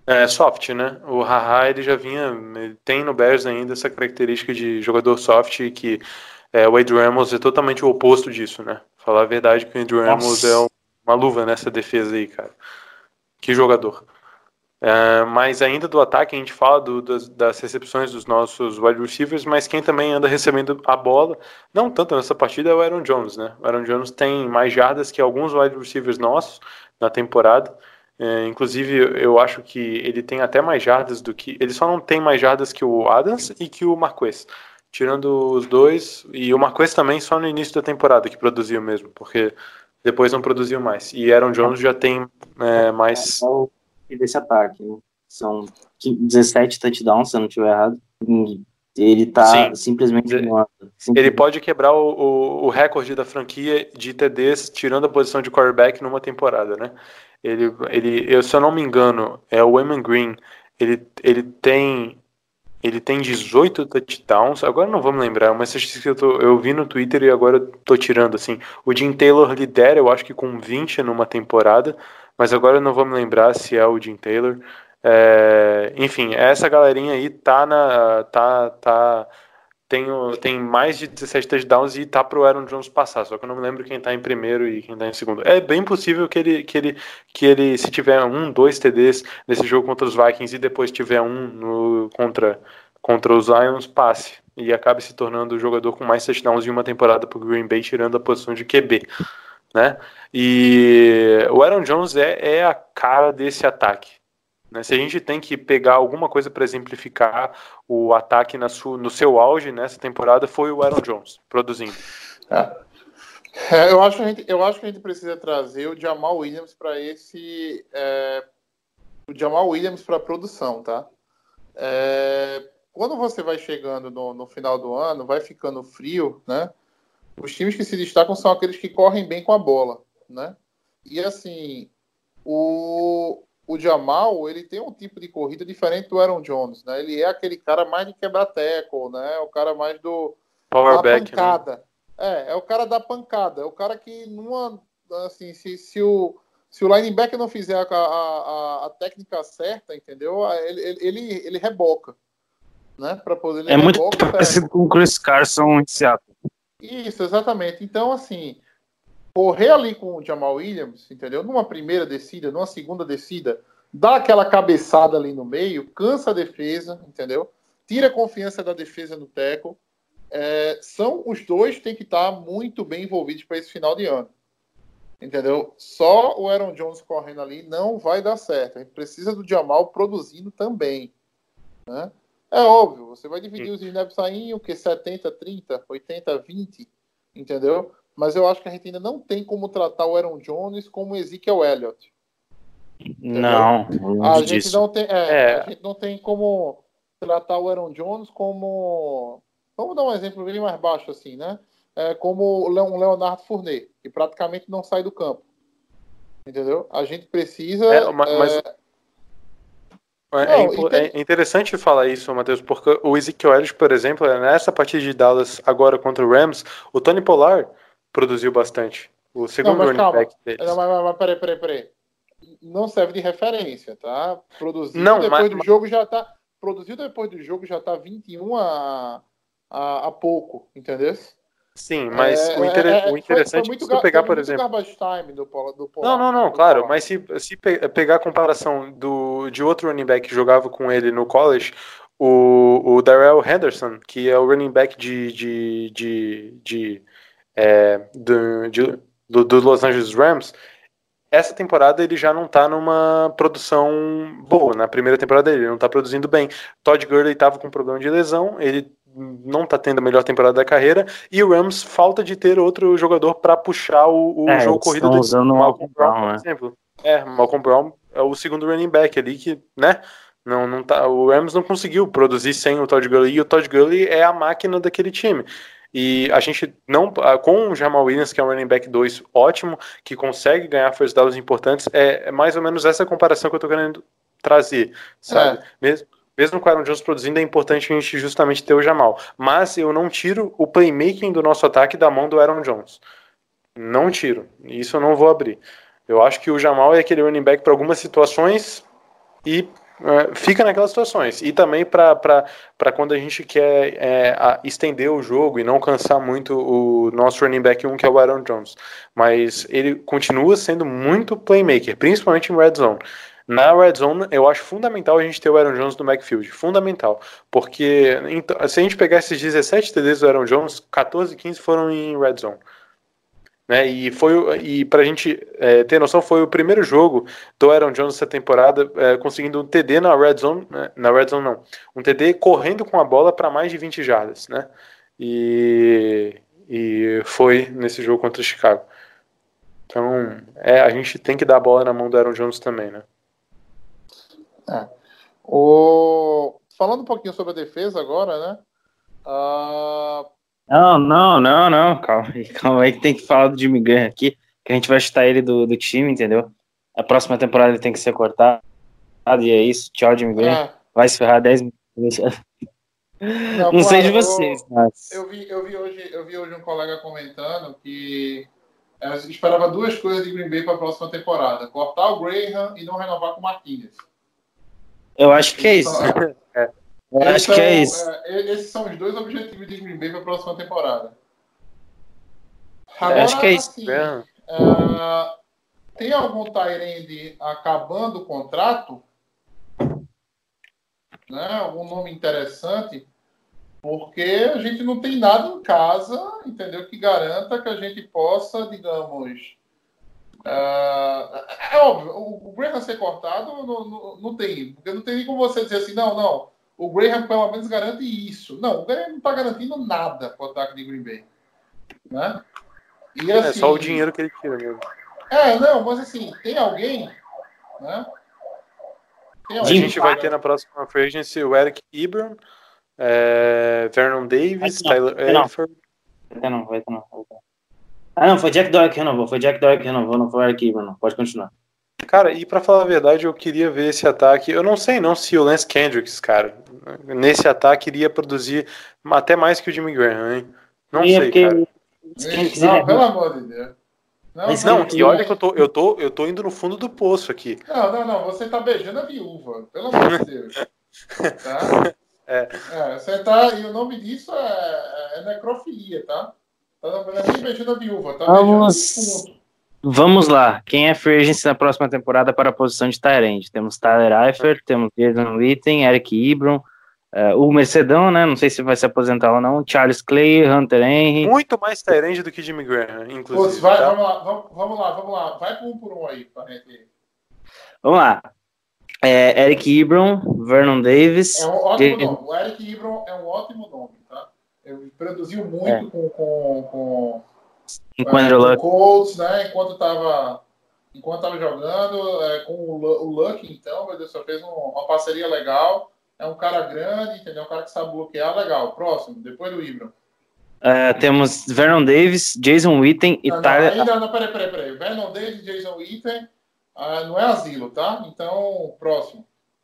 É soft, né? O Haha, ele já vinha, ele tem no Bears ainda essa característica de jogador soft e que é, o Adrian Ramos é totalmente o oposto disso, né? Falar a verdade que o Adrian Ramos é uma luva nessa defesa aí, cara. Que jogador. É, mas ainda do ataque, a gente fala do, das, das recepções dos nossos wide receivers, mas quem também anda recebendo a bola, não tanto nessa partida, é o Aaron Jones, né? O Aaron Jones tem mais jardas que alguns wide receivers nossos na temporada. É, inclusive, eu acho que ele tem até mais jardas do que... Ele só não tem mais jardas que o Adams e que o Marquez. Tirando os dois, e o Marquez também só no início da temporada que produziu mesmo, porque depois não produziu mais. E Aaron Jones já tem é, mais... E desse ataque, né? São dezessete touchdowns, se eu não estiver errado. Ele tá Sim. simplesmente Ele- voando. Ele Simplesmente. pode quebrar o, o, o recorde da franquia de T Ds tirando a posição de quarterback numa temporada, né? Ele, ele, eu, se eu não me engano, é o Eamon Green. Ele, ele tem ele tem dezoito touchdowns. Agora não vou me lembrar, mas estatística que eu, tô, eu vi no Twitter e agora eu tô tirando assim. O Jim Taylor lidera, eu acho que com vinte numa temporada, mas agora eu não vou me lembrar se é o Jim Taylor. É, enfim, essa galerinha aí tá na tá tá tem, o- tem mais de dezessete touchdowns e tá pro Aaron Jones passar, só que eu não me lembro quem tá em primeiro e quem tá em segundo. É bem possível que ele, que ele, que ele se tiver um, dois T Ds nesse jogo contra os Vikings e depois tiver um no, contra, contra os Lions, passe e acabe se tornando o jogador com mais touchdowns em uma temporada pro Green Bay, tirando a posição de Q B, né? E o Aaron Jones é, é a cara desse ataque. Né? Se a gente tem que pegar alguma coisa para exemplificar o ataque na su, no seu auge nessa temporada, foi o Aaron Jones produzindo. É. É, eu, acho que a gente, eu acho que a gente precisa trazer o Jamal Williams para esse. É, o Jamal Williams para produção, tá? É, quando você vai chegando no, no final do ano, vai ficando frio, né? Os times que se destacam são aqueles que correm bem com a bola, né? E assim, o, o Jamal, ele tem um tipo de corrida diferente do Aaron Jones, né? Ele é aquele cara mais de quebrar tackle, né? O cara mais do Power da back, né? pancada. É, é o cara da pancada. É o cara que numa assim, se, se o se o linebacker não fizer a, a, a, a técnica certa, entendeu? Ele, ele, ele, ele reboca, né? Para poder ele É muito reboca, parecido com o Chris Carson em Seattle. isso, exatamente. Então, assim, correr ali com o Jamal Williams, entendeu? Numa primeira descida, numa segunda descida, dá aquela cabeçada ali no meio, cansa a defesa, entendeu? Tira a confiança da defesa no tackle. É, são os dois que têm que estar muito bem envolvidos para esse final de ano, entendeu? Só o Aaron Jones correndo ali não vai dar certo. A gente precisa do Jamal produzindo também, né? É óbvio, você vai dividir os snaps aí, o que? setenta, trinta, oitenta, vinte, entendeu? Mas eu acho que a gente ainda não tem como tratar o Aaron Jones como o Ezekiel Elliott. Não, A longe gente, disso. não tem, é, É. a gente não tem como tratar o Aaron Jones como... Vamos dar um exemplo bem mais baixo assim, né? É, como o Leon- Leonardo Fournette, que praticamente não sai do campo. Entendeu? A gente precisa... É, ma- mas é, é, não, impo- e tem- é interessante falar isso, Matheus, porque o Ezekiel Elliott, por exemplo, nessa partida de Dallas agora contra o Rams, o Tony Pollard produziu bastante. O Não, segundo mas running calma. back deles. Não, mas, mas, mas peraí, peraí, peraí. Não serve de referência, tá? Produziu Não, depois mas- do jogo já tá. Produziu depois do jogo já tá vinte e um a, a, a pouco, entendeu? Sim, mas É, o, inter- é, é, o foi- interessante foi é muito se tu ga- pegar, teve por muito exemplo. garbage time do Pola- do Não, Polar, não, não, do claro, Polar. mas se, se pe- pegar a comparação do, de outro running back que jogava com ele no college, o, o Darrell Henderson, que é o running back de, de, de, de, é, do, de- do, do Los Angeles Rams, essa temporada ele já não tá numa produção boa. Na primeira temporada ele não tá produzindo bem. Todd Gurley tava com problema de lesão, ele não tá tendo a melhor temporada da carreira, e o Rams falta de ter outro jogador para puxar o, o É, jogo eles corrido estão dele. usando o Malcolm Malcolm Brown, Brown, por né? exemplo. É, Malcolm Brown é o segundo running back ali que, né? Não, não tá, o Rams não conseguiu produzir sem o Todd Gurley, e o Todd Gurley é a máquina daquele time. E a gente não, com o Jamal Williams, que é um running back dois ótimo, que consegue ganhar first downs importantes, é, é mais ou menos essa comparação que eu tô querendo trazer, sabe? É. Mesmo, mesmo com o Aaron Jones produzindo, é importante a gente justamente ter o Jamal. Mas eu não tiro o playmaking do nosso ataque da mão do Aaron Jones. Não tiro. Isso eu não vou abrir. Eu acho que o Jamal é aquele running back para algumas situações e É, fica naquelas situações. E também para quando a gente quer é, a, estender o jogo e não cansar muito o nosso running back um, que é o Aaron Jones. Mas ele continua sendo muito playmaker, principalmente em red zone. Na red zone, eu acho fundamental a gente ter o Aaron Jones no backfield. Fundamental. Porque então, se a gente pegar esses dezessete T Ds do Aaron Jones, catorze, quinze foram em red zone. Né, e foi e pra gente é, ter noção, foi o primeiro jogo do Aaron Jones essa temporada é, conseguindo um T D na red zone, né, na red zone não, um T D correndo com a bola para mais de vinte jardas, né? E, e foi nesse jogo contra o Chicago. Então, é, a gente tem que dar a bola na mão do Aaron Jones também, né? É. O... Falando um pouquinho sobre a defesa agora, né? Uh... Não, não, não, não, calma aí, calma aí que tem que falar do Jimmy Graham aqui, que a gente vai chutar ele do, do time, entendeu? A próxima temporada ele tem que ser cortado, e é isso, tchau Jimmy Graham, é. Vai se ferrar dez minutos. Não, não sei de vocês, eu, mas... Eu vi, eu, vi hoje, eu vi hoje um colega comentando que eu esperava duas coisas de Green Bay para a próxima temporada, cortar o Graham e não renovar com o Marquinhos. Eu acho que é isso. é. Eu acho então, que é isso. É, esses são os dois objetivos de Green Bay para a próxima temporada. Agora, eu acho que é isso. Assim, uh, tem algum Tyrande acabando o contrato? Né? Algum nome interessante? Porque a gente não tem nada em casa, entendeu? Que garanta que a gente possa, digamos... Uh, é óbvio, o, o Graham ser cortado não, não, não tem. Porque não tem nem como você dizer assim, não, não. O Graham pelo menos garante isso. Não, o Graham não está garantindo nada para o ataque de Green Bay. Né? E, assim, é só o dinheiro que ele tira mesmo. É, não, mas assim, tem alguém, né? Tem alguém. A gente vai ter na próxima free agency o Eric Ebron, é, Vernon Davis, não, Tyler Eifert. Vai ter não, vai ter não. Vai ter. Ah, não, foi Jack Doyle que renovou. Foi Jack Doyle que renovou, não foi o Eric Ebron, não. Pode continuar. Cara, e pra falar a verdade, eu queria ver esse ataque. Eu não sei não se o Lance Kendricks, cara, nesse ataque iria produzir até mais que o Jimmy Graham, hein? Não e sei, porque... cara. Não, pelo amor de Deus. Não, Mas, não, e olha que eu tô, eu, tô, eu tô indo no fundo do poço aqui. Não, não, não, você tá beijando a viúva, pelo amor de Deus. Tá? É. É, você tá, e o nome disso é, é necrofilia, tá? Tá nem beijando a viúva, tá Vamos... beijando Vamos lá. Quem é free agent na próxima temporada para a posição de tight end? Temos Tyler Eifert, temos Jason Witten, Eric Ebron, uh, o Mercedão, né? Não sei se vai se aposentar ou não. Charles Clay, Hunter Henry. Muito mais tight end do que Jimmy Graham, inclusive. Pô, vai, tá? vamos, lá, vamos, vamos lá, vamos lá. Vai por um por um aí, pra gente. Vamos lá. É, Eric Ebron, Vernon Davis. É um ótimo J... nome. O Eric Ebron é um ótimo nome, tá? Ele produziu muito é. com, com, com, enquanto é, com o Colts, né? Enquanto estava enquanto tava jogando, é, com o, o Luck, então, meu Deus, só fez um, uma parceria legal. É um cara grande, entendeu? Um cara que sabe bloquear, legal. Próximo, depois do Ebron. Uh, temos Vernon Davis, Jason Witten e não, Tyler... Não, ainda, não, peraí, peraí, peraí. Vernon Davis, Jason Witten, uh, não é asilo, tá? Então, próximo.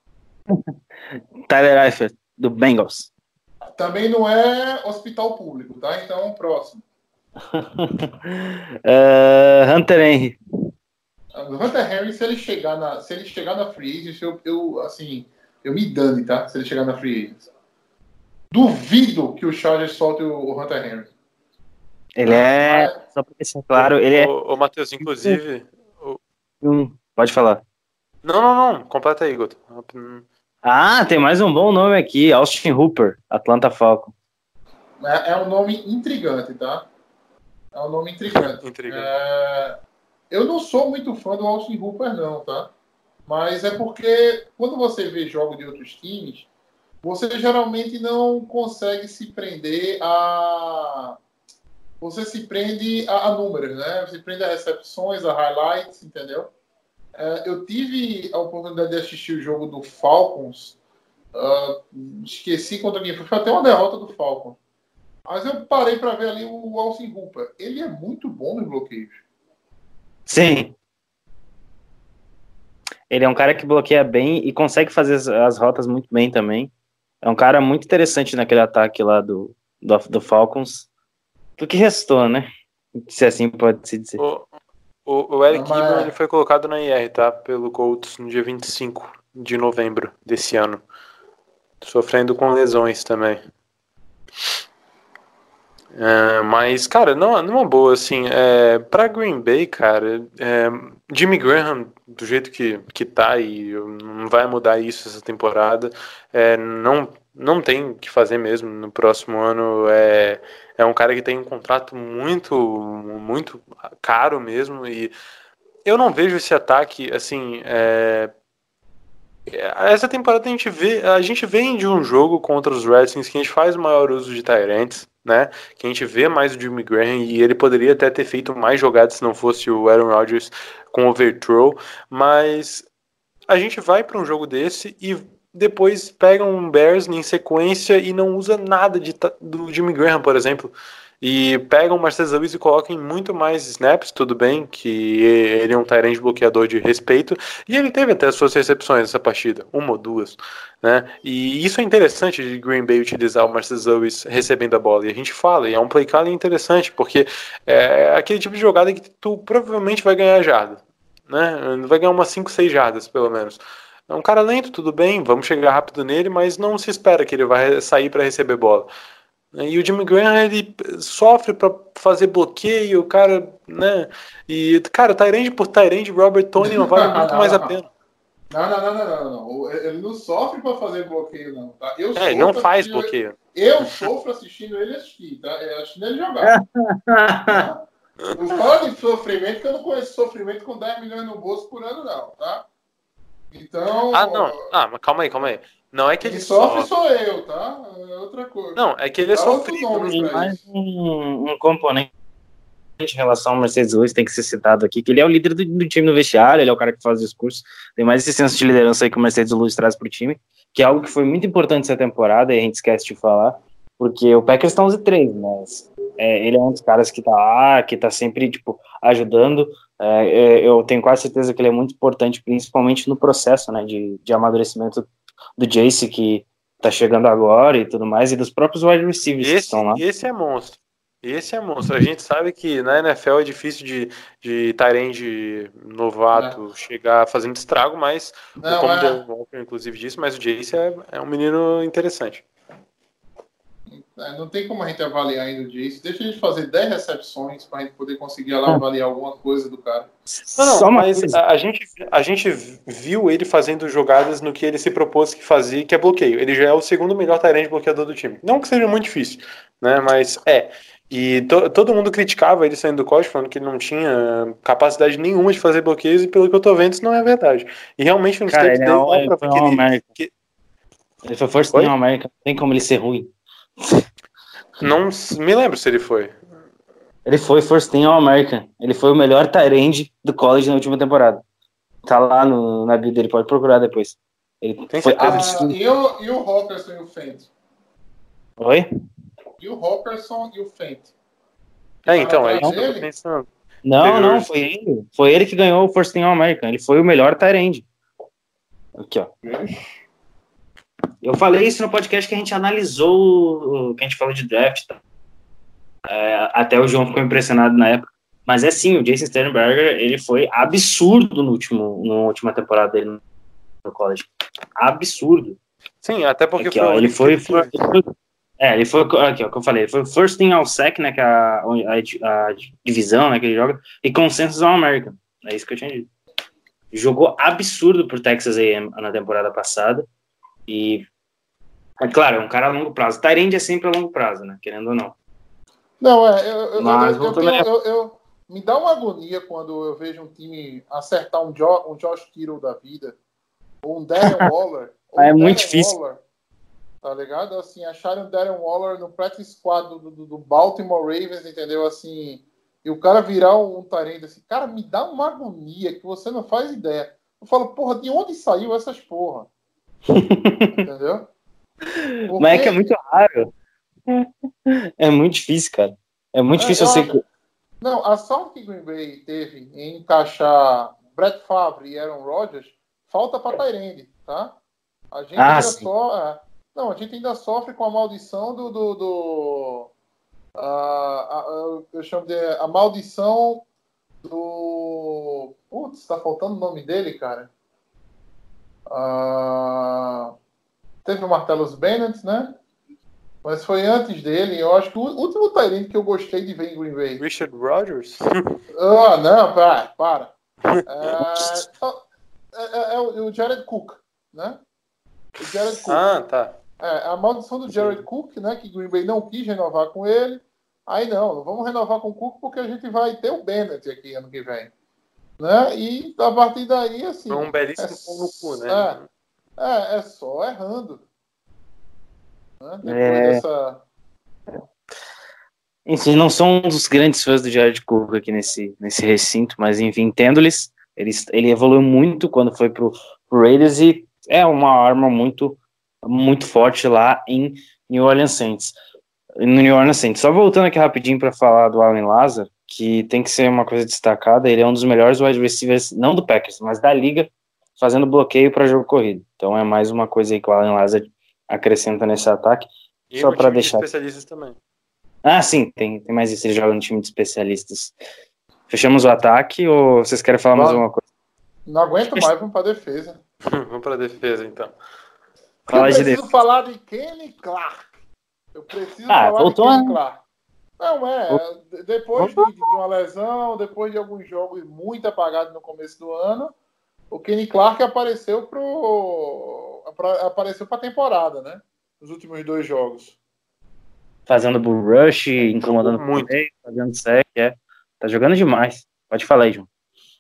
Tyler Eifert, do Bengals. Também não é hospital público, tá? Então, próximo. uh, Hunter Henry. O Hunter Henry, se ele chegar na, se ele chegar na free agent, eu, eu, assim, eu me dane, tá? Se ele chegar na free agent. Duvido que o Chargers solte o Hunter Henry. Ele é, ah, só pra ser claro, ele é... Ô, ô Matheus, inclusive... Hum, pode falar. Não, não, não, completa aí, Guto. Ah, tem mais um bom nome aqui, Austin Hooper, Atlanta Falcons. É, é um nome intrigante, tá? É um nome intrigante. intrigante. É... Eu não sou muito fã do Austin Hooper, não, tá? Mas é porque quando você vê jogos de outros times, você geralmente não consegue se prender a... Você se prende a, a números, né? Você prende a recepções, a highlights, entendeu? É, eu tive a oportunidade de assistir o jogo do Falcons. Uh, esqueci contra quem foi. Foi até uma derrota do Falcons. Mas eu parei para ver ali o Austin Hooper. Ele é muito bom nos bloqueios. Sim. Ele é um cara que bloqueia bem e consegue fazer as, as rotas muito bem também. É um cara muito interessante naquele ataque lá do, do, do Falcons. Do que restou, né? Se assim pode se dizer. O, o, o Eric Mas... Ebron, ele foi colocado na I R, tá? Pelo Colts no dia vinte e cinco de novembro desse ano. Sofrendo com lesões também. É, mas, cara, não, numa boa, assim, é, pra Green Bay, cara, é, Jimmy Graham, do jeito que, que tá, e não vai mudar isso essa temporada, é, não, não tem o que fazer mesmo no próximo ano. É, é um cara que tem um contrato muito, muito caro mesmo, e eu não vejo esse ataque, assim, é, essa temporada a gente vê, a gente vem de um jogo contra os Redskins que a gente faz o maior uso de tight ends, né? Que a gente vê mais o Jimmy Graham e ele poderia até ter feito mais jogadas se não fosse o Aaron Rodgers com overthrow, mas a gente vai para um jogo desse e depois pega um Bears em sequência e não usa nada de, do Jimmy Graham, por exemplo. E pegam o Marcelo Lewis e colocam em muito mais snaps, tudo bem, que ele é um tight end bloqueador de respeito, e ele teve até as suas recepções nessa partida, uma ou duas, né? E isso é interessante de Green Bay utilizar o Marcelo Lewis recebendo a bola, e a gente fala, e é um play calling interessante, porque é aquele tipo de jogada que tu provavelmente vai ganhar jarda, né? Vai ganhar umas cinco, seis jardas, pelo menos. É um cara lento, tudo bem, vamos chegar rápido nele, mas não se espera que ele vai sair para receber bola. E o Jimmy Graham, ele sofre para fazer bloqueio, o cara, né? E, cara, Tyrande por Tyrande, Robert Tonyan vale muito mais a pena. Não, não, não, não, não, não. Ele não sofre para fazer bloqueio, não. Tá? Eu é, ele não faz bloqueio. Eu sofro assistindo ele assistir, tá? Eu assistindo ele jogar. Tá? Não fala de sofrimento, que eu não conheço sofrimento com dez milhões no bolso por ano, não, tá? Então. Ah, não. Ah, mas calma aí, calma aí. Não é que ele, ele sofre, sofre, sou eu, tá? É outra coisa. Não, é que ele é sofrido. Tem mais um, um componente em relação ao Mercedes Lewis, tem que ser citado aqui, que ele é o líder do, do time no vestiário, ele é o cara que faz o discurso, tem mais esse senso de liderança aí que o Mercedes Lewis traz pro time, que é algo que foi muito importante essa temporada, e a gente esquece de falar, porque o Packers está onze três, mas é, ele é um dos caras que tá lá, que tá sempre, tipo, ajudando. É, eu tenho quase certeza que ele é muito importante, principalmente no processo, né, de, de amadurecimento do Jace, que tá chegando agora e tudo mais, e dos próprios wide receivers esse, que estão lá. Esse é monstro. Esse é monstro. A gente sabe que na N F L é difícil de, de tight end novato é. chegar fazendo estrago, mas não, como o é... Darren Walker, inclusive, disse, mas o Jace é, é um menino interessante. É, não tem como a gente avaliar ainda o Jace. Deixa a gente fazer dez recepções para a gente poder conseguir lá avaliar alguma coisa do cara. Não, não, Só mas a, a, gente, a gente viu ele fazendo jogadas no que ele se propôs que fazia, que é bloqueio. Ele já é o segundo melhor tight end bloqueador do time. Não que seja muito difícil, né? Mas é. E to, todo mundo criticava ele saindo do college, falando que ele não tinha capacidade nenhuma de fazer bloqueios, e pelo que eu tô vendo, isso não é verdade. E realmente no cara, step dele não, dá pra ver que ele, que... ele foi first team All-American, não tem como ele ser ruim. Não me lembro se ele foi. Ele foi first team All-American. Ele foi o melhor tight end do college na última temporada. Tá lá no, na bio dele, pode procurar depois. Ele tem foi absurdo. Ah, e, o, e o Hawkinson e o Fent? Oi? E o Hawkinson e o Fent? É, então, é isso que eu tô pensando. Não, Teve não, foi ele. Foi ele que ganhou o first team All-American. Ele foi o melhor tight end. Aqui, ó. Eu falei isso no podcast que a gente analisou, que a gente falou de draft, tá? É, até o João ficou impressionado na época. Mas é sim, o Jason Sternberger, ele foi absurdo no último, na última temporada dele no college. Absurdo. Sim, até porque aqui, foi, ó, ele foi, foi, ele foi. É, ele foi. Aqui, ó, que eu falei, ele foi o first team All-Sec, né? Que é a, a, a divisão, né? Que ele joga, e consensus All-American. É isso que eu tinha dito. Jogou absurdo pro Texas A e M na temporada passada. E, é claro, é um cara a longo prazo. Tyrande é sempre a longo prazo, né? Querendo ou não. Não, é. Eu, eu, Mas, eu, eu, tenho, eu, eu me dá uma agonia quando eu vejo um time acertar um, jo, um Josh Kittle da vida, ou um Darren Waller. Ou é um muito Darren difícil. Waller, tá ligado? Assim, acharem o Darren Waller no practice squad do, do, do Baltimore Ravens, entendeu? Assim, e o cara virar um, um Tyrande assim, cara, me dá uma agonia que você não faz ideia. Eu falo, porra, de onde saiu essas porra? Entendeu? Porque... Mas é que é muito raro. É muito difícil, cara. É muito é, difícil você... Acho... Não, a sorte que Green Bay teve em encaixar Brett Favre e Aaron Rodgers falta para Tyrande, tá? A gente ah, ainda sim. só... Não, a gente ainda sofre com a maldição do... do, do... Uh, a, eu chamo de a maldição do... Putz, tá faltando o nome dele, cara. Ah, teve o Martellus Bennett, né? Mas foi antes dele. Eu acho que o último tight end que eu gostei de ver em Green Bay. Richard Rodgers? Ah, não, para, para. É, é, é o Jared Cook, né? O Jared Cook. Ah, tá. É, a maldição do Jared Sim. Cook, né? Que Green Bay não quis renovar com ele. Aí não, não vamos renovar com o Cook porque a gente vai ter o Bennett aqui ano que vem. Né? E a partir daí, assim. É um belíssimo é, pão no cu, né? É, é, é só errando. Né? Depois É... dessa. Enfim, não sou um dos grandes fãs do Jared Cook aqui nesse, nesse recinto, mas enfim, entendo-lhes. Ele, ele evoluiu muito quando foi pro, pro Raiders e é uma arma muito, muito forte lá em New Orleans Saints. No New Orleans Saints. Só voltando aqui rapidinho para falar do Allen Lazard, que tem que ser uma coisa destacada, ele é um dos melhores wide receivers, não do Packers, mas da liga, fazendo bloqueio para jogo corrido. Então é mais uma coisa aí que o Allen Lazard acrescenta nesse ataque. E só para deixar. De especialistas também. Ah, sim, tem, tem mais isso, ele joga no time de especialistas. Fechamos o ataque ou vocês querem falar mais alguma coisa? Não aguento mais, vamos para defesa. Vamos para defesa, então. Fala eu preciso de falar de Kenny Clark. Eu preciso ah, falar voltou, de Kenny né? Clark. Não, é, depois de, de uma lesão, depois de alguns jogos muito apagados no começo do ano, o Kenny Clark apareceu pro pra, apareceu para a temporada, né? Nos últimos dois jogos. Fazendo bull rush, incomodando muito, meio, fazendo sec, é. Tá jogando demais. Pode falar aí, João.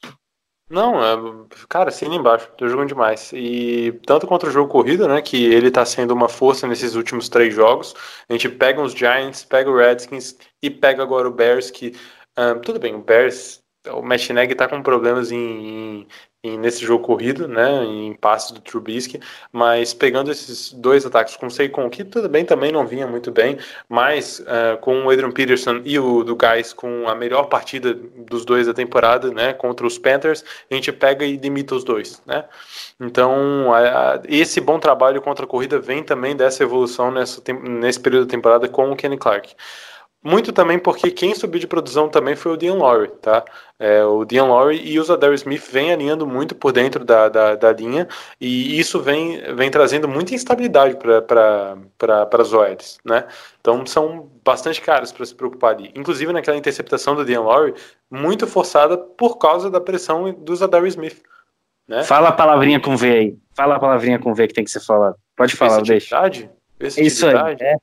Não, é, cara, assina embaixo, tô jogando demais. E tanto contra o jogo corrido, né, que ele tá sendo uma força nesses últimos três jogos. A gente pega os Giants, pega o Redskins e pega agora o Bears, que um, tudo bem, o Bears, o Matt Nagy tá com problemas em, em, em, nesse jogo corrido, né, em passes do Trubisky, mas pegando esses dois ataques com o Saquon, que tudo bem, também não vinha muito bem, mas uh, com o Adrian Peterson e o do Guys com a melhor partida dos dois da temporada, né, contra os Panthers, a gente pega e limita os dois, né. Então, a, a, esse bom trabalho contra a corrida vem também dessa evolução nessa, nesse período da temporada com o Kenny Clark. Muito também porque quem subiu de produção também foi o Dean Lowry, tá? É, o Dean Lowry e o Zadarius Smith vem alinhando muito por dentro da, da, da linha e isso vem, vem trazendo muita instabilidade para as O Ls, né? Então são bastante caros para se preocupar ali. Inclusive naquela interceptação do Dean Lowry, muito forçada por causa da pressão do Zadarius Smith. Né? Fala a palavrinha com V aí. Fala a palavrinha com V que tem que ser falado. Pode falar, deixa. Isso aí. É.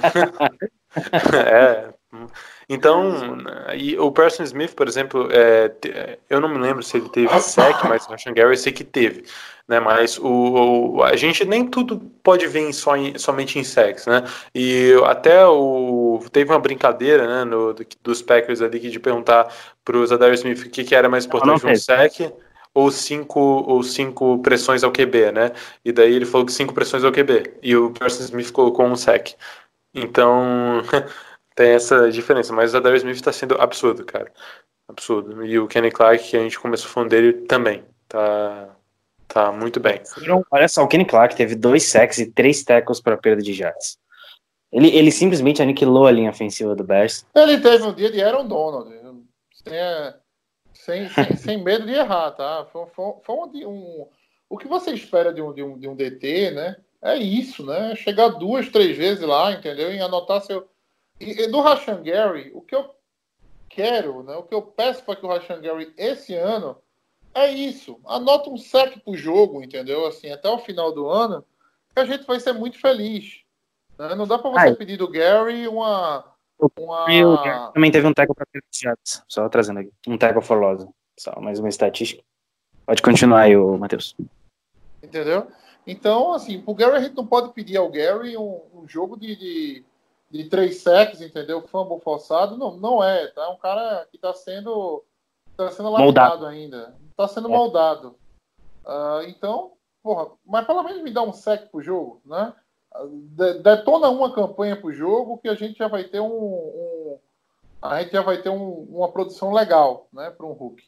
é. Então, e o Preston Smith, por exemplo, é, eu não me lembro se ele teve sec, mas o Rashan Gary eu sei que teve, né? Mas o, o, a gente nem tudo pode vir só em, somente em secs, né? E até o teve uma brincadeira, né, no, dos Packers ali de perguntar para o Zadarius Smith o que, que era mais importante, um sec ou cinco, ou cinco pressões ao Q B, né? E daí ele falou que cinco pressões ao Q B. E o Preston Smith colocou um sec. Então, tem essa diferença. Mas o Zadarius Smith tá sendo absurdo, cara. Absurdo. E o Kenny Clark, que a gente começou falando dele, também. Tá, tá muito bem. Olha só, o Kenny Clark teve dois sacks e três tackles para perda de yards. Ele, ele simplesmente aniquilou a linha ofensiva do Bears. Ele teve um dia de Aaron Donald. Sem, sem, sem, sem medo de errar, tá? Foi, foi, foi um, um, o que você espera de um, de, um, de um D T, né? É isso, né? Chegar duas, três vezes lá, entendeu? E anotar seu... E, e do Rashan Gary, o que eu quero, né? O que eu peço para que o Rashan Gary esse ano é isso. Anota um sec pro jogo, entendeu? Assim, até o final do ano, que a gente vai ser muito feliz. Né? Não dá para você Ai. pedir do Gary uma... uma... E o Gary também teve um tackle para perda de yards. Só trazendo aqui. Um tackle for loss. Só mais uma estatística. Pode continuar aí, Matheus. Entendeu? Então, assim, pro Gary a gente não pode pedir ao Gary um, um jogo de, de, de três sacks, entendeu? Fumble forçado, não, não é, tá? É um cara que tá sendo, tá sendo lapidado ainda. Tá sendo é. moldado. Uh, então, porra, mas pelo menos me dá um sack pro jogo, né? De, detona uma campanha pro jogo que a gente já vai ter um... um a gente já vai ter um, uma produção legal, né? Para um Hulk.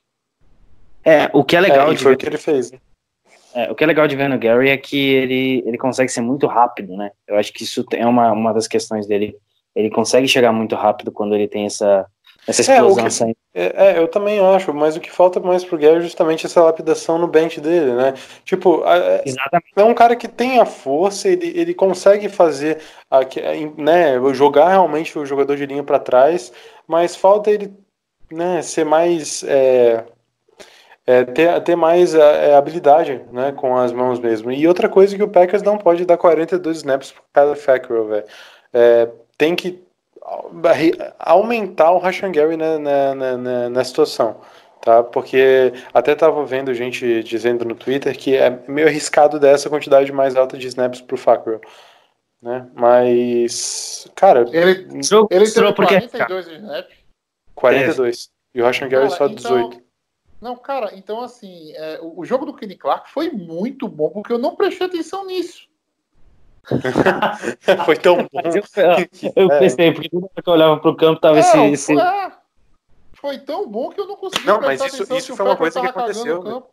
É, o que é legal... É, e foi o que ele fez, né? É, o que é legal de ver no Gary é que ele, ele consegue ser muito rápido, né? Eu acho que isso é uma, uma das questões dele. Ele consegue chegar muito rápido quando ele tem essa, essa explosão é, o, que, saindo. É, é, eu também acho, mas o que falta mais pro Gary é justamente essa lapidação no bench dele, né? Tipo, a- é Exatamente. é um cara que tem a força, ele, ele consegue fazer, a- que- né, jogar realmente o jogador de linha para trás, mas falta ele, né, ser mais, é, é, ter, ter mais é, habilidade, né, com as mãos mesmo. E outra coisa que o Packers não pode dar quarenta e dois snaps pro Kyler Fackrell, velho. É, tem que aumentar o Rashan Gary na, na, na, na, na situação, tá? Porque até tava vendo gente dizendo no Twitter que é meio arriscado dessa quantidade mais alta de snaps pro Fackrell, né? Mas, cara, Ele, O jogo ele mostrou teve porque quarenta e dois snaps. quarenta e dois. E o Rashan Gary Cara, só então. dezoito. Não, cara, então assim, é, o, o jogo do Kenny Clark foi muito bom, porque eu não prestei atenção nisso. Foi tão bom. Mas eu, eu É. pensei, porque toda vez que eu olhava pro campo tava esse, Não, esse... foi, é, foi tão bom que eu não consegui Não, prestar mas isso- atenção isso que o foi uma Packers coisa que tava cagando aconteceu, no campo.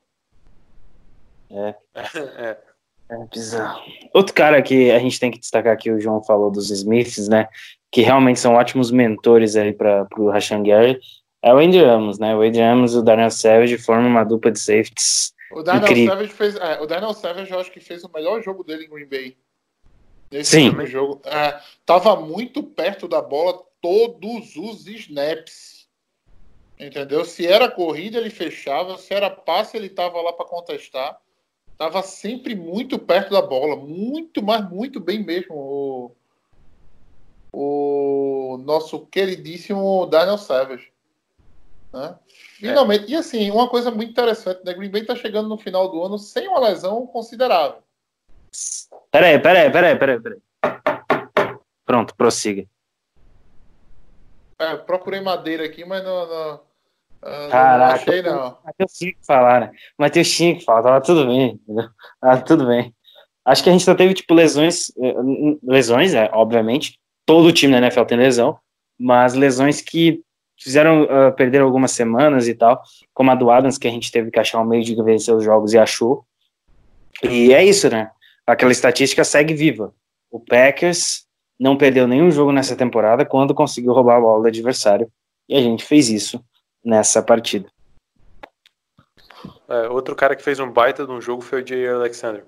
É. É bizarro. Outro cara que a gente tem que destacar que o João falou dos Smiths, né? Que realmente são ótimos mentores aí para o Rashan Gary, é o Andy Ramos, né? O Andy Ramos e o Darnell Savage formam uma dupla de safeties O Darnell incrível. Savage fez. É, o Darnell Savage eu acho que fez o melhor jogo dele em Green Bay. Nesse Sim. último jogo. É, tava muito perto da bola todos os snaps. Entendeu? Se era corrida, ele fechava. Se era passe, ele tava lá para contestar. Tava sempre muito perto da bola. Muito, mas muito bem mesmo. O, o nosso queridíssimo Darnell Savage. Né? Finalmente. E assim, uma coisa muito interessante, né? Green Bay tá chegando no final do ano sem uma lesão considerável. Peraí, peraí, peraí, peraí, peraí. Pronto, prossiga. É, procurei madeira aqui, mas não, não, ah, não Caraca, achei, não. o Matheus tinha que falar, né? O Matheus tinha que falar, tava tudo bem, entendeu? Tava tudo bem. Acho que a gente só teve, tipo, lesões, eh, lesões, é, obviamente, todo time na N F L tem lesão, mas lesões que fizeram uh, perder algumas semanas e tal, como a do Adams, que a gente teve que achar um meio de vencer os jogos e achou. E é isso, né? Aquela estatística segue viva. O Packers não perdeu nenhum jogo nessa temporada quando conseguiu roubar a bola do adversário, e a gente fez isso nessa partida. É, outro cara que fez um baita de um jogo foi o Jay Alexander.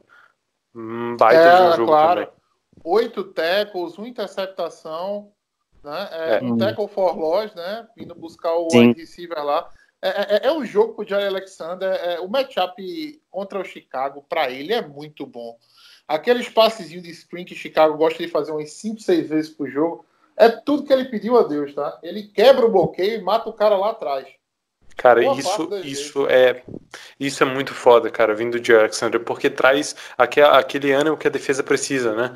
Um baita É, de um jogo claro. também. Oito tackles, uma interceptação, né? É, É. um tackle for loss, né? Indo buscar o Sim. wide receiver lá. É, é, é um jogo pro Jair Alexander. É, o matchup contra o Chicago, para ele, é muito bom. Aquele espaçozinho de screen que Chicago gosta de fazer umas cinco, seis vezes por jogo, é tudo que ele pediu a Deus, tá? Ele quebra o bloqueio e mata o cara lá atrás. Cara, Boa isso, parte das isso é isso é muito foda, cara, vindo de Alexander, porque traz aquele, aquele ânimo que a defesa precisa, né?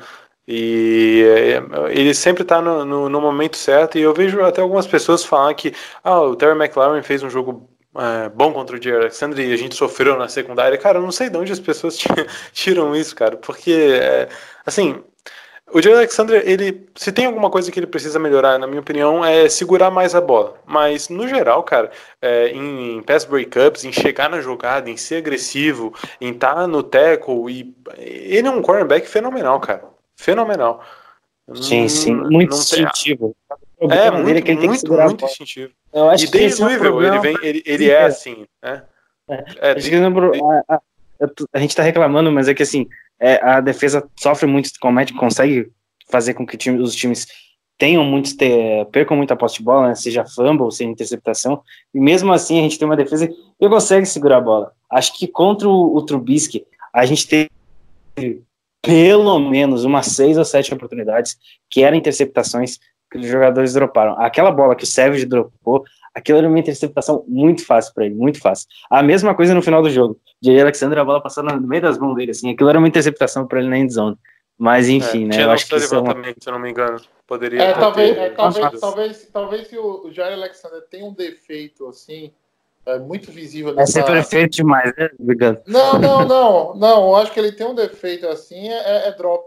E é, ele sempre tá no, no, no momento certo, e eu vejo até algumas pessoas falar que ah, o Terry McLaurin fez um jogo é, bom contra o Jay Alexander e a gente sofreu na secundária. Cara, eu não sei de onde as pessoas tiram isso, cara, porque, é, assim, o Jay Alexander, ele, se tem alguma coisa que ele precisa melhorar, na minha opinião, é segurar mais a bola. Mas, no geral, cara, é, em pass breakups, em chegar na jogada, em ser agressivo, em estar no tackle, e ele é um cornerback fenomenal, cara. Fenomenal. Sim, sim, Não- muito não tem- instintivo. O É, problema dele muito, é que ele tem que muito, segurar a muito bola. instintivo. Eu acho E que desde esse é um Louisville, ele, problema vem, pra- ele, ele é assim, né? É, Acho que não- a, a- a gente tá reclamando, mas é que assim, é, a defesa sofre muito, comete, consegue fazer com que o time- os times tenham muitos, te- percam muita posse de bola, né, seja fumble, seja interceptação, e mesmo assim a gente tem uma defesa que consegue segurar a bola. Acho que contra o, o Trubisky, a gente teve pelo menos umas seis ou sete oportunidades que eram interceptações que os jogadores droparam. Aquela bola que o Savage dropou, aquilo era uma interceptação muito fácil para ele, muito fácil. A mesma coisa no final do jogo. Jay Alexander, a bola passando no meio das mãos dele, assim, aquilo era uma interceptação para ele na endzone. Mas enfim, é, né? tinha Eu no acho que isso é Sullivan uma... também, se eu não me engano. Poderia É, ter- talvez, ter- é, talvez, ter- talvez, talvez se o, o Jair Alexander tem um defeito assim, é muito visível É ser nessa. perfeito demais, né? Obrigado. Não, não, não, não. Eu acho que ele tem um defeito assim, é, é drop.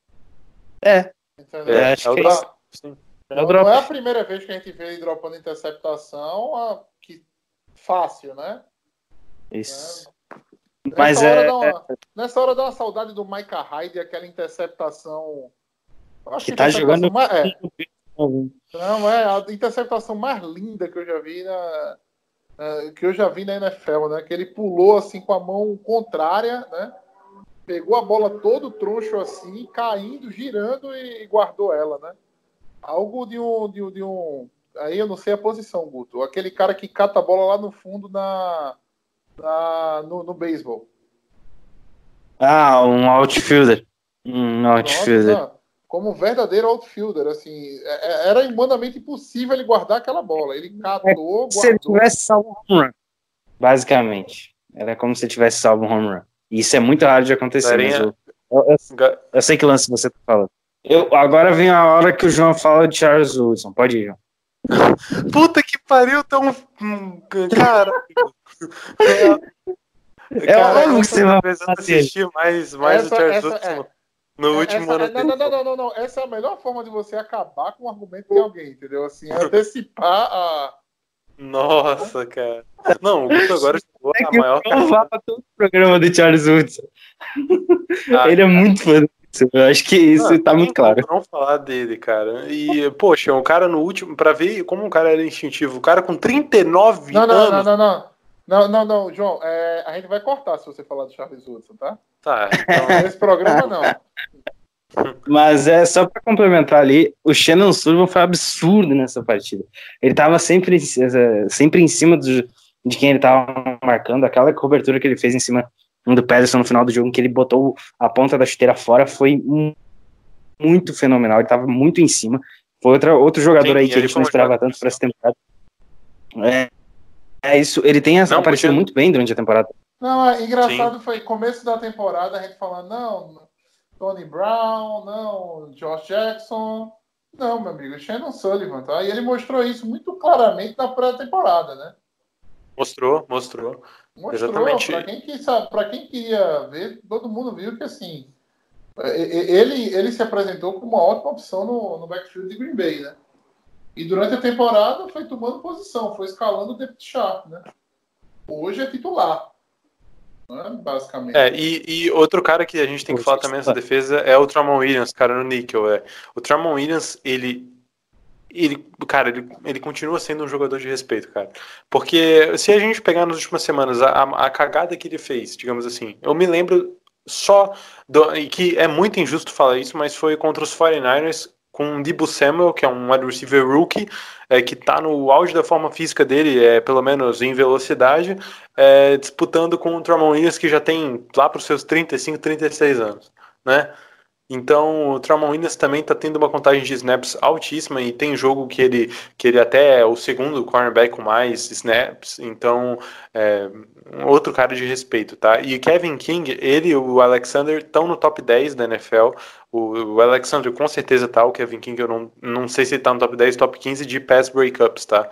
É, Entendeu? É, acho é o que é drop, Ah, sim. é o não, drop. não é a primeira vez que a gente vê ele dropando interceptação, ah, que fácil, né? Isso. Nessa Mas hora é, dá uma, nessa hora dá uma saudade do Micah Hyde, aquela interceptação. Eu acho que que tá interceptação jogando... mais- é, Não, é a interceptação mais linda que eu já vi na, na- que eu já vi na N F L, né? Que ele pulou assim com a mão contrária, né? Pegou a bola todo troncho assim, caindo, girando e guardou ela, né? Algo de um, de um, de um... Aí eu não sei a posição, Guto. Aquele cara que cata a bola lá no fundo na, na, no, no beisebol. Ah, um outfielder. Um Pronto, outfielder. não. Como um verdadeiro outfielder, assim, é- é- era humanamente impossível ele guardar aquela bola. Ele catou, Se ele guardou. tivesse salvo um home run, basicamente. Era como se ele tivesse salvo um home run. E isso é muito raro de acontecer, mas Daria- eu, eu, eu- Ga- eu sei que lance você tá falando. Eu, agora vem a hora que o João fala de Charles Woodson. Pode ir, João. Puta que pariu, tão. hum, Cara. É Cara, óbvio com que você vai certeza falar eu assisti mais, mais Essa- o Charles essa- Woodson é. no É, último essa- ano é, não, não, não, não, não, não. Essa é a melhor forma de você acabar com o argumento de alguém, entendeu? Assim, antecipar a. Nossa, cara. Não, o Guto agora jogou É a que maior eu falo todo o programa do Charles Woodson. Ah, Ele é muito fã disso. Eu acho que isso Não, tá tem muito claro. como não falar dele, cara. E, poxa, o cara no último, pra ver como o cara era instintivo, o cara com trinta e nove Não, não, não, anos. não, não. Não, não, não, João, é, a gente vai cortar se você falar do Charles Woodson, tá? Tá, então. Nesse programa, não. Mas é só pra complementar ali, o Shannon Sullivan foi absurdo nessa partida. Ele tava sempre, eh, sempre em cima do, de quem ele tava marcando. Aquela cobertura que ele fez em cima do Patterson no final do jogo, que ele botou a ponta da chuteira fora, foi mu- muito fenomenal. Ele tava muito em cima. Foi outra, outro jogador Sim, aí que a ele gente foi não um esperava jogador tanto pra essa temporada. É, é isso. Ele tem Não, aparecido podia- muito bem durante a temporada. Não, é engraçado foi começo da temporada a gente falando, não, Tony Brown, não, Josh Jackson. Não, meu amigo, Shannon Sullivan, tá? E ele mostrou isso muito claramente na pré-temporada, né? Mostrou, mostrou. Mostrou, Exatamente. para quem, quis sa- pra quem queria ver, todo mundo viu que assim, é, é, ele, ele se apresentou como uma ótima opção no, no backfield de Green Bay, né? E durante a temporada foi tomando posição, foi escalando o depth chart, né? Hoje é titular, né? Basicamente. É, e, e outro cara que a gente tem que falar também nessa defesa é o Tramon Williams, cara, no níquel. É. O Tramon Williams, ele. Ele, cara, ele, ele continua sendo um jogador de respeito, cara. Porque se a gente pegar nas últimas semanas a, a, a cagada que ele fez, digamos assim, eu me lembro só, do, e que é muito injusto falar isso, mas foi contra os quarenta e nove ers com o Deebo Samuel, que é um wide receiver rookie, é, que tá no auge da forma física dele, é, pelo menos em velocidade, é, disputando com o Tramon Williams, que já tem lá para os seus trinta e cinco, trinta e seis anos, né? Então o Tramon Williams também está tendo uma contagem de snaps altíssima e tem jogo que ele, que ele até é o segundo cornerback com mais snaps, então é um outro cara de respeito, tá? E Kevin King, ele e o Alexander estão no top dez da N F L, o, o Alexander com certeza tá, o Kevin King eu não, não sei se ele tá no top dez, top quinze de pass breakups, tá?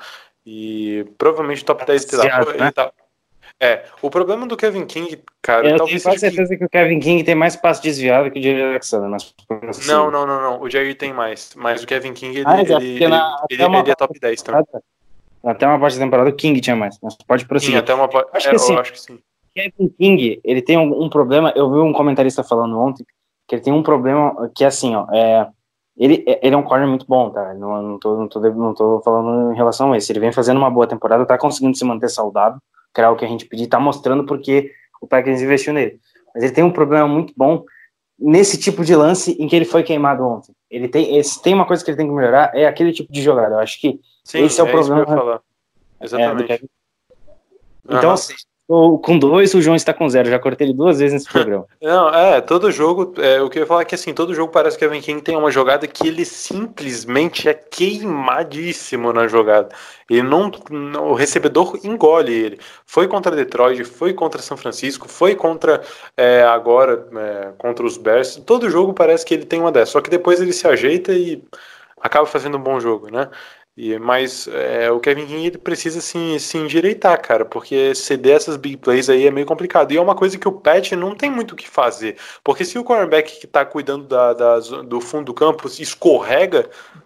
E provavelmente top dez ele tá, Né? ele tá. É, o problema do Kevin King, cara, Eu tenho talvez quase seja que... certeza que o Kevin King tem mais passe desviado que o Jerry Alexander. Mas... Não, não, não, não. O Jair tem mais. Mas o Kevin King, ele, Ah, é, ele, porque na- ele, até uma ele é top dez também. Até uma parte da temporada o King tinha mais. Mas pode Sim, prosseguir. até uma po- Acho é, que sim. eu acho que sim. Kevin King, ele tem um, um problema. Eu vi um comentarista falando ontem que ele tem um problema que é assim, ó. É, ele, ele é um corner muito bom, tá? Não, não, tô, não, tô, não tô falando em relação a isso. Ele vem fazendo uma boa temporada, tá conseguindo se manter saudável, que era o que a gente pediu, tá mostrando porque o Packers investiu nele. Mas ele tem um problema muito bom nesse tipo de lance em que ele foi queimado ontem. Ele tem, esse, tem uma coisa que ele tem que melhorar, é aquele tipo de jogada. Eu acho que Sim, esse é o problema. Isso que eu ia falar. É, do Exatamente. Kevin. Então, Aham. assim, o- com dois, o João está com zero. Já cortei ele duas vezes nesse programa. Não, é, todo jogo, é, o que eu ia falar é que assim, todo jogo parece que o Kevin King tem uma jogada que ele simplesmente é queimadíssimo na jogada. Ele não, não- o recebedor engole ele. Foi contra Detroit, foi contra São Francisco, foi contra é, agora, é, contra os Bears. Todo jogo parece que ele tem uma dessas, só que depois ele se ajeita e acaba fazendo um bom jogo, né? E, mas é, o Kevin King ele precisa se, se endireitar, cara, porque ceder essas big plays aí é meio complicado. E é uma coisa que o Pat não tem muito o que fazer. Porque se o cornerback que tá cuidando da, da zo- do fundo do campo escorrega,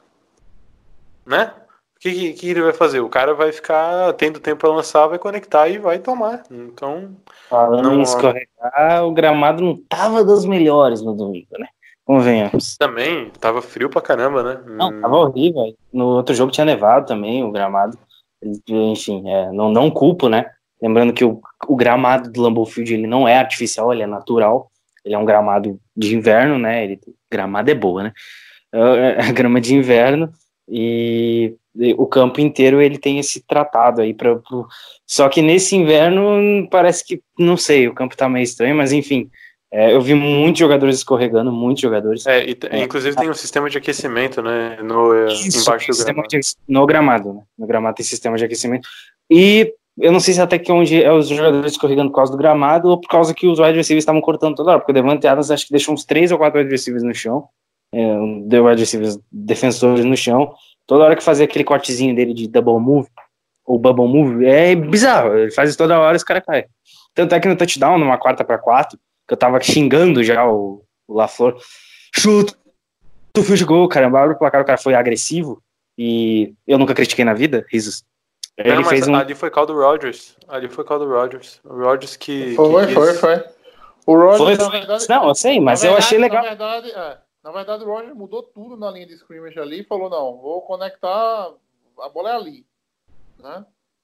né? O que, que, que ele vai fazer? O cara vai ficar tendo tempo para lançar, vai conectar e vai tomar. Então, Falando Não, em escorregar, o gramado não tava das melhores no domingo, né? Convenhamos. Também, tava frio pra caramba, né? Não, Hum, tava horrível. No outro jogo tinha nevado também, o gramado. Enfim, é, não, não culpo, né? Lembrando que o, o gramado do Lambeau Field ele não é artificial, ele é natural. Ele é um gramado de inverno, né? Ele, gramado é boa, né? É, é grama de inverno e, e o campo inteiro ele tem esse tratado aí para. Só que nesse inverno parece que, não sei, o campo tá meio estranho, mas enfim. É, eu vi muitos jogadores escorregando, muitos jogadores. É, e, É. inclusive tem um sistema de aquecimento, né? No, é, Isso, embaixo do sistema gramado. de- no gramado, né? No gramado tem sistema de aquecimento. E eu não sei se até que onde é os jogadores escorregando por causa do gramado ou por causa que os wide receivers estavam cortando toda hora, porque o Devante Adams acho que deixou uns três ou quatro wide receivers no chão, é, um de wide receivers defensores no chão, toda hora que fazia aquele cortezinho dele de double move, ou bubble move, é bizarro, ele faz isso toda hora e os caras caem. Tanto é que no touchdown, numa quarta para quatro, que eu tava xingando já o, o LaFleur, chuta o field goal, caramba, abre o placar, o cara foi agressivo, e eu nunca critiquei na vida, risos. Ele Não, mas fez um... ali foi call do Rodgers. Ali foi call do Rodgers. O Rodgers que. Foi, que foi, quis- foi. O Roger, Foi, na foi. verdade. Não, eu sei, mas na eu verdade- achei legal. Na verdade, é, na verdade, o Roger mudou tudo na linha de scrimmage ali e falou: não, vou conectar, a bola é ali. Né?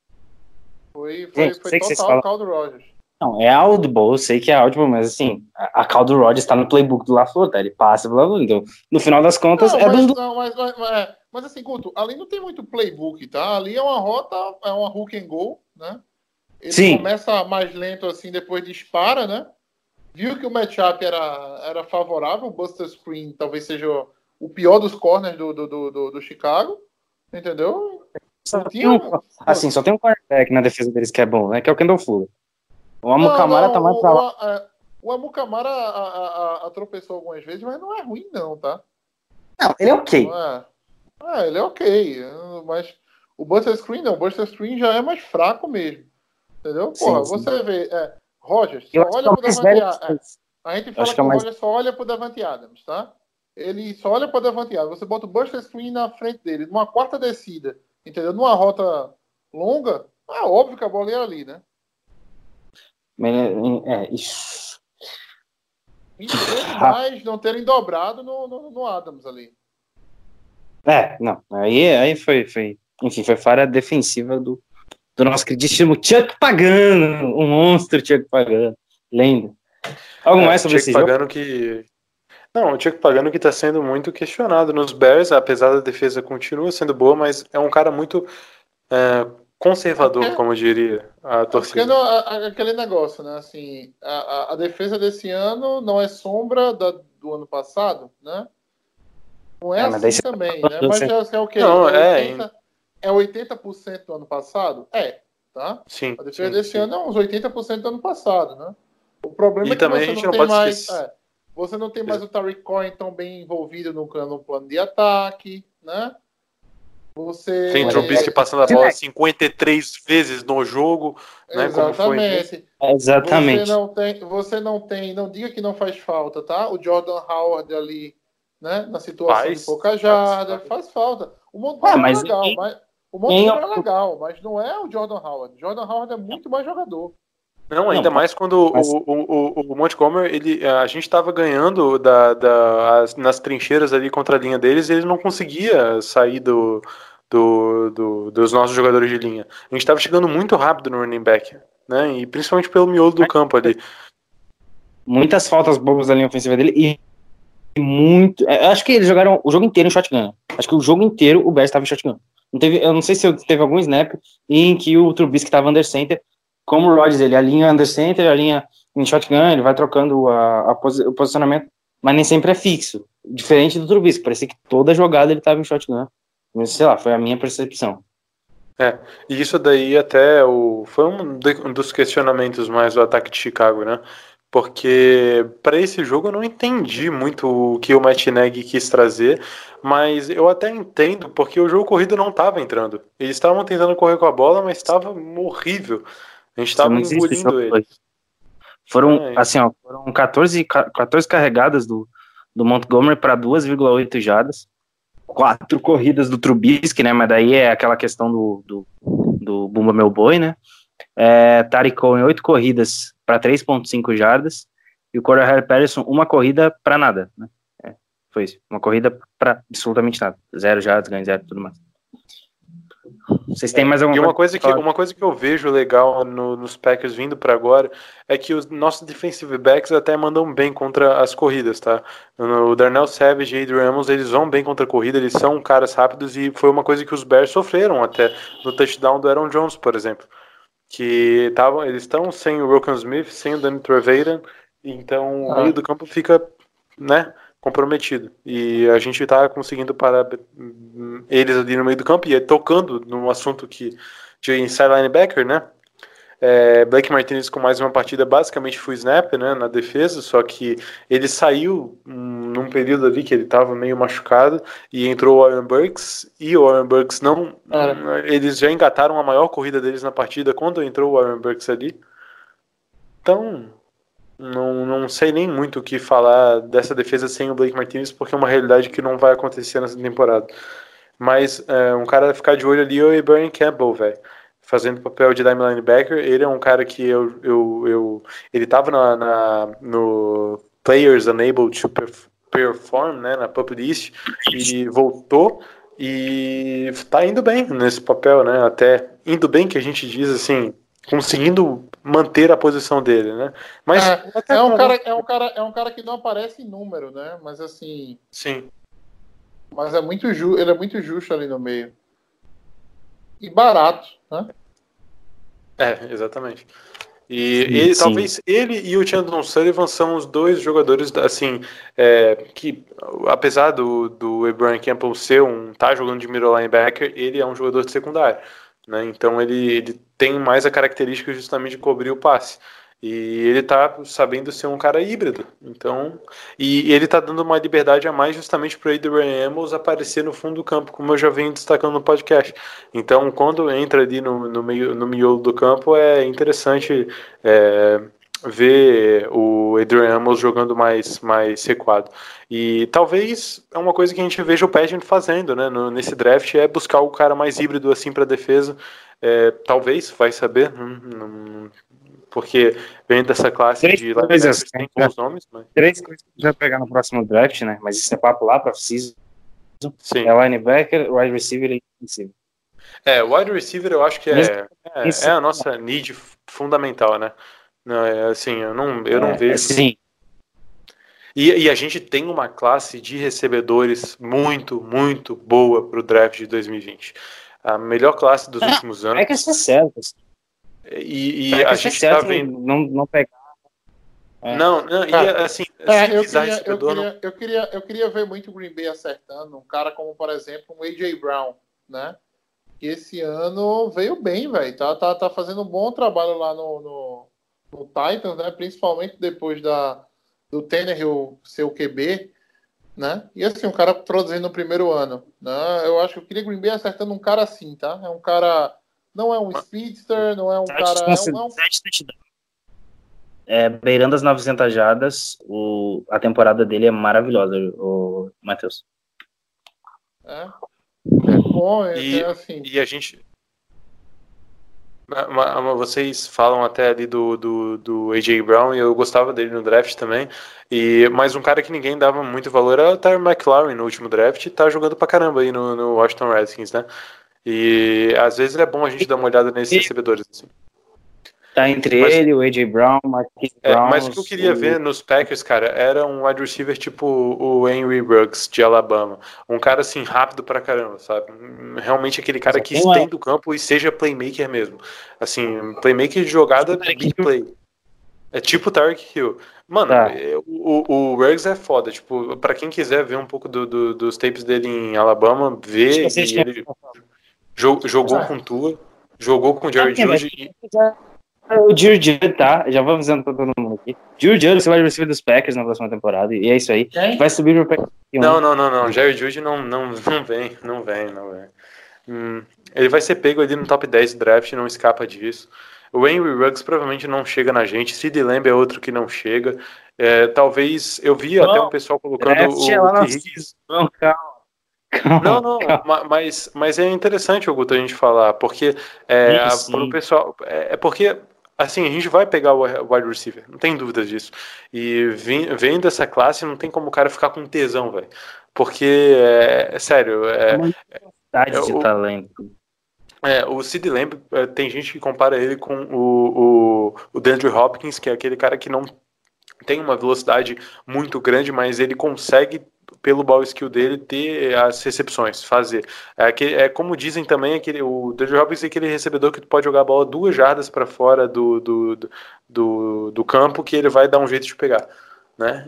Foi, foi, Gente, foi sei que vocês total falam- o call do Rogers. Não, é audible, eu sei que é audible, mas assim, a, a call do Rodgers tá no playbook do LaFleur, tá? Ele passa pela LaFleur, então, no final das contas, Não, é mas, dos... não, mas, mas, mas, é, mas assim, Guto, ali não tem muito playbook, tá? Ali é uma rota, é uma hook and go, né? Ele Sim. começa mais lento assim, depois dispara, né? Viu que o matchup era, era favorável, o Buster Screen talvez seja o pior dos corners do, do, do, do, do Chicago, entendeu? Só Não tem tinha- um, assim, só tem um cornerback na defesa deles que é bom, né? Que é o Kendall Fuller. O Não, Amukamara não, tá mais o, pra lá. o, é, o Amukamara a, a, a, a tropeçou algumas vezes, mas não é ruim não, tá? Não, ele é ok. Não é. É, ele é ok, mas o Buster Screen não, o Buster Screen já é mais fraco mesmo, entendeu? Sim, Porra, sim. você vê, é, Rogers, Eu só acho que é olha o pro mais Davante velho Adams. que É, fez. a gente Eu fala acho que, que é o o mais- Rogers só olha pro Davante Adams, tá? Ele só olha pro Davante Adams. Você bota o Buster Screen na frente dele, numa quarta descida, entendeu? Numa rota longa, é óbvio que a bola ia ali, né? É, isso. E demais não terem dobrado no, no, no Adams ali. É, não. Aí, aí foi, foi. Enfim, foi falha defensiva do, do nosso queridíssimo Chuck Pagano. Um monstro Chuck Pagano. Lenda. Algo É, mais sobre Chuck esse jogo? Pagano que. Não, o Chuck Pagano que tá sendo muito questionado nos Bears, apesar da defesa continua sendo boa, mas é um cara muito é, conservador, É porque- como diria a É porque torcida. não, a- a- aquele negócio, né? Assim, a, a- a defesa desse ano não é sombra da, do ano passado, né? Não é, É, mas daí assim você- também, né? Mas você- já é o quê? Não, é, é, oitenta, é oitenta por cento do ano passado? É, tá? Sim. A defesa sim, desse sim. ano é uns oitenta por cento do ano passado, né? O problema E é que também você a gente não, não tem pode mais. esquecer- é, você não tem mais o Tariq Cohen tão bem envolvido no, no plano de ataque, né? Você. Tem Mas- Trubisky passando a Sim, bola né? cinquenta e três vezes no jogo, né? Como foi Exatamente. Exatamente. Você não tem, você não tem, não diga que não faz falta, tá? O Jordan Howard ali, né? Na situação Faz, de pouca faz, jarda, faz. faz falta. O Montgomery Ah, mas é legal, quem- mas o quem- Montgomery é legal, mas não é o Jordan Howard. Jordan Howard é muito mais jogador. Não, ainda Não, mais quando mas- o, o, o, o Montgomery, ele, a gente estava ganhando da, da, as- nas trincheiras ali contra a linha deles e ele não conseguia sair do, do, do- dos nossos jogadores de linha. A gente estava chegando muito rápido no running back, né? E principalmente pelo miolo do campo ali. Muitas faltas bobas da linha ofensiva dele e e muito. é, Acho que eles jogaram o jogo inteiro em shotgun. Acho que o jogo inteiro o Bears estava em shotgun. Não teve, eu não sei se teve algum snap em que o Trubisky estava under center. Como o Rodgers, ele alinha under center, alinha em shotgun, ele vai trocando a, a posi- o posicionamento, mas nem sempre é fixo. Diferente do Trubisky, parecia que toda jogada ele estava em shotgun. Mas, sei lá, foi a minha percepção. E isso daí até o, foi um, de- um dos questionamentos mais do ataque de Chicago, né? Porque para esse jogo eu não entendi muito o que o Matt Nagy quis trazer, mas eu até entendo porque o jogo corrido não estava entrando. Eles estavam tentando correr com a bola, mas estava horrível. A gente estava Não existe engolindo jogo ele. Foram, É. assim, ó, foram catorze, ca- catorze carregadas do, do Montgomery para duas vírgula oito jardas, quatro corridas do Trubisky, né? Mas daí é aquela questão do, do, do Bumba Meu Boi, né? É, Tariq Cohen, oito corridas para três vírgula cinco jardas, e o Corey Patterson, uma corrida para nada, né? É, Foi isso. Uma corrida pra absolutamente nada. Zero jardas, ganho zero, tudo mais. Vocês têm mais alguma E uma coisa? coisa que, uma coisa que eu vejo legal no- nos Packers vindo para agora é que os nossos defensive backs até mandam bem contra as corridas, tá? O Darnell Savage e Adrian Amos, eles vão bem contra a corrida, eles são caras rápidos e foi uma coisa que os Bears sofreram até no touchdown do Aaron Jones, por exemplo. Que tavam, eles estão sem o Roquan Smith, sem o Danny Trevathan, então o Ah. meio do campo fica, né, comprometido. E a gente tá conseguindo parar hum, eles ali no meio do campo e tocando num assunto que de inside linebacker, né? É, Blake Martinez com mais uma partida basicamente full snap, né, na defesa, só que ele saiu hum, num período ali que ele estava meio machucado e entrou o Aaron Burks e o Aaron Burks não, Cara. hum, eles já engataram a maior corrida deles na partida quando entrou o Aaron Burks ali. Então, não, não sei nem muito o que falar dessa defesa sem o Blake Martinez, porque é uma realidade que não vai acontecer nessa temporada. Mas é, um cara a ficar de olho ali é o Abraham Campbell, velho. Fazendo papel de dime linebacker. Ele é um cara que eu. eu, eu ele tava na, na- no Players Unable to Perf- Perform, né? Na Pup List. E voltou. E tá indo bem nesse papel, né? Até indo bem que a gente diz assim. Conseguindo manter a posição dele, né? Mas É, até é um pra- cara, é um cara, é um cara que não aparece em número, né? Mas assim, Sim. mas é muito ju, ele é muito justo ali no meio. E barato, né? É, exatamente. E Sim, ele, sim. talvez ele e o Chandler Sullivan são os dois jogadores, assim, é, que apesar do, do Abraham Campbell ser um, tá jogando de middle linebacker, ele é um jogador de secundário, né? Então ele, ele tem mais a característica justamente de cobrir o passe. E ele tá sabendo ser um cara híbrido. Então, e ele tá dando uma liberdade a mais justamente para o Adrian Amos aparecer no fundo do campo, como eu já venho destacando no podcast. Então, quando entra ali no, no meio no miolo do campo, é interessante é, ver o Adrian Amos jogando mais, mais recuado. E talvez é uma coisa que a gente veja o Pageant fazendo, né, no, nesse draft, é buscar o cara mais híbrido assim para defesa. É, talvez, vai saber, não, não, porque vem dessa classe Três de coisas, linebackers, tem né? bons nomes, mas Três coisas que a gente vai pegar no próximo draft, né? Mas isso é papo lá pra season. sim. É linebacker, wide receiver e defensive. É, wide receiver eu acho que é, é, Isso. é a nossa need fundamental, né? Não, é, assim, eu não, eu não É, vejo. Sim, E, e a gente tem uma classe de recebedores muito, muito boa pro draft de dois mil e vinte. A melhor classe dos últimos anos. é que isso é certo. E, e É que a isso é gente tá certo vendo. não, não pegar. É. Não, não, e Cara, assim, É, se eu, visar queria, eu, recebedor, não. queria, eu, queria, eu queria ver muito o Green Bay acertando um cara como, por exemplo, um A J Brown, né? Que esse ano veio bem, velho. Tá, tá, tá fazendo um bom trabalho lá no, no, no Titans, né? Principalmente depois da, do Tannehill ser o Q B, né? E assim, um cara produzindo no primeiro ano, né? Eu acho que eu queria Green Bay acertando um cara assim, tá? É um cara... Não é um speedster, não é um cara... É um, é um, Sete touchdowns. É, beirando as novecentas jardas, o, a temporada dele é maravilhosa, o Matheus. é, é bom, é, E- é assim... E a gente. Ma- ma- Vocês falam até ali do, do, do A J Brown, e eu gostava dele no draft também. E, mas um cara que ninguém dava muito valor era o Terry McLaurin no último draft, e tá jogando pra caramba aí no, no Washington Redskins, né? E às vezes é bom a gente dar uma olhada nesses E- recebedores. Assim. Tá entre Mas- ele, o A J Brown, Marquise É, Brown. mas o que eu queria ver nos Packers, cara, era um wide receiver tipo o Henry Ruggs de Alabama. Um cara assim, rápido pra caramba, sabe? Realmente aquele cara que Tem uma- estenda o campo e seja playmaker mesmo. Assim, playmaker de jogada, Tipo Tyreek big Hill. play. É tipo o Tyreek Hill. Mano, Tá. é, o, o Ruggs é foda. Tipo, pra quem quiser ver um pouco do- do- dos tapes dele em Alabama, vê. Vocês E tinham- ele jo- jogou Ah. com Tua, jogou com o Jerry Ah, mas- Judy. e- O Jerry Judy, tá? Já vou avisando pra todo mundo aqui. Jerry Judy, você vai receber dos Packers na próxima temporada. E é isso aí. Quem? Vai subir pro Packers. Não, não, não, não. Jerry Judy não, não, não vem, não vem, não vem. Hum, ele vai ser pego ali no top dez do draft, não escapa disso. O Henry Ruggs provavelmente não chega na gente. Sid Lamb é outro que não chega. É, talvez, eu vi Não, até um pessoal colocando Draft é o, lá o na T. Higgins. season. Não, calma. Calma, Não, não, calma. ma- mas, mas é interessante, Augusto, a gente falar, porque é, Sim, sim. pro pessoal, é, é porque assim, a gente vai pegar o wide receiver, não tem dúvidas disso. E vendo essa classe, não tem como o cara ficar com tesão, velho. Porque, é, é sério, é, Uma quantidade é, de o, talento. é, o CeeDee Lamb, é, tem gente que compara ele com o, o, o DeAndre Hopkins, que é aquele cara que não tem uma velocidade muito grande, mas ele consegue, pelo ball skill dele, ter as recepções, fazer. É, que, é como dizem também, aquele, o DeAndre Hopkins é aquele recebedor que pode jogar a bola duas jardas para fora do, do, do, do, do campo, que ele vai dar um jeito de pegar. Né?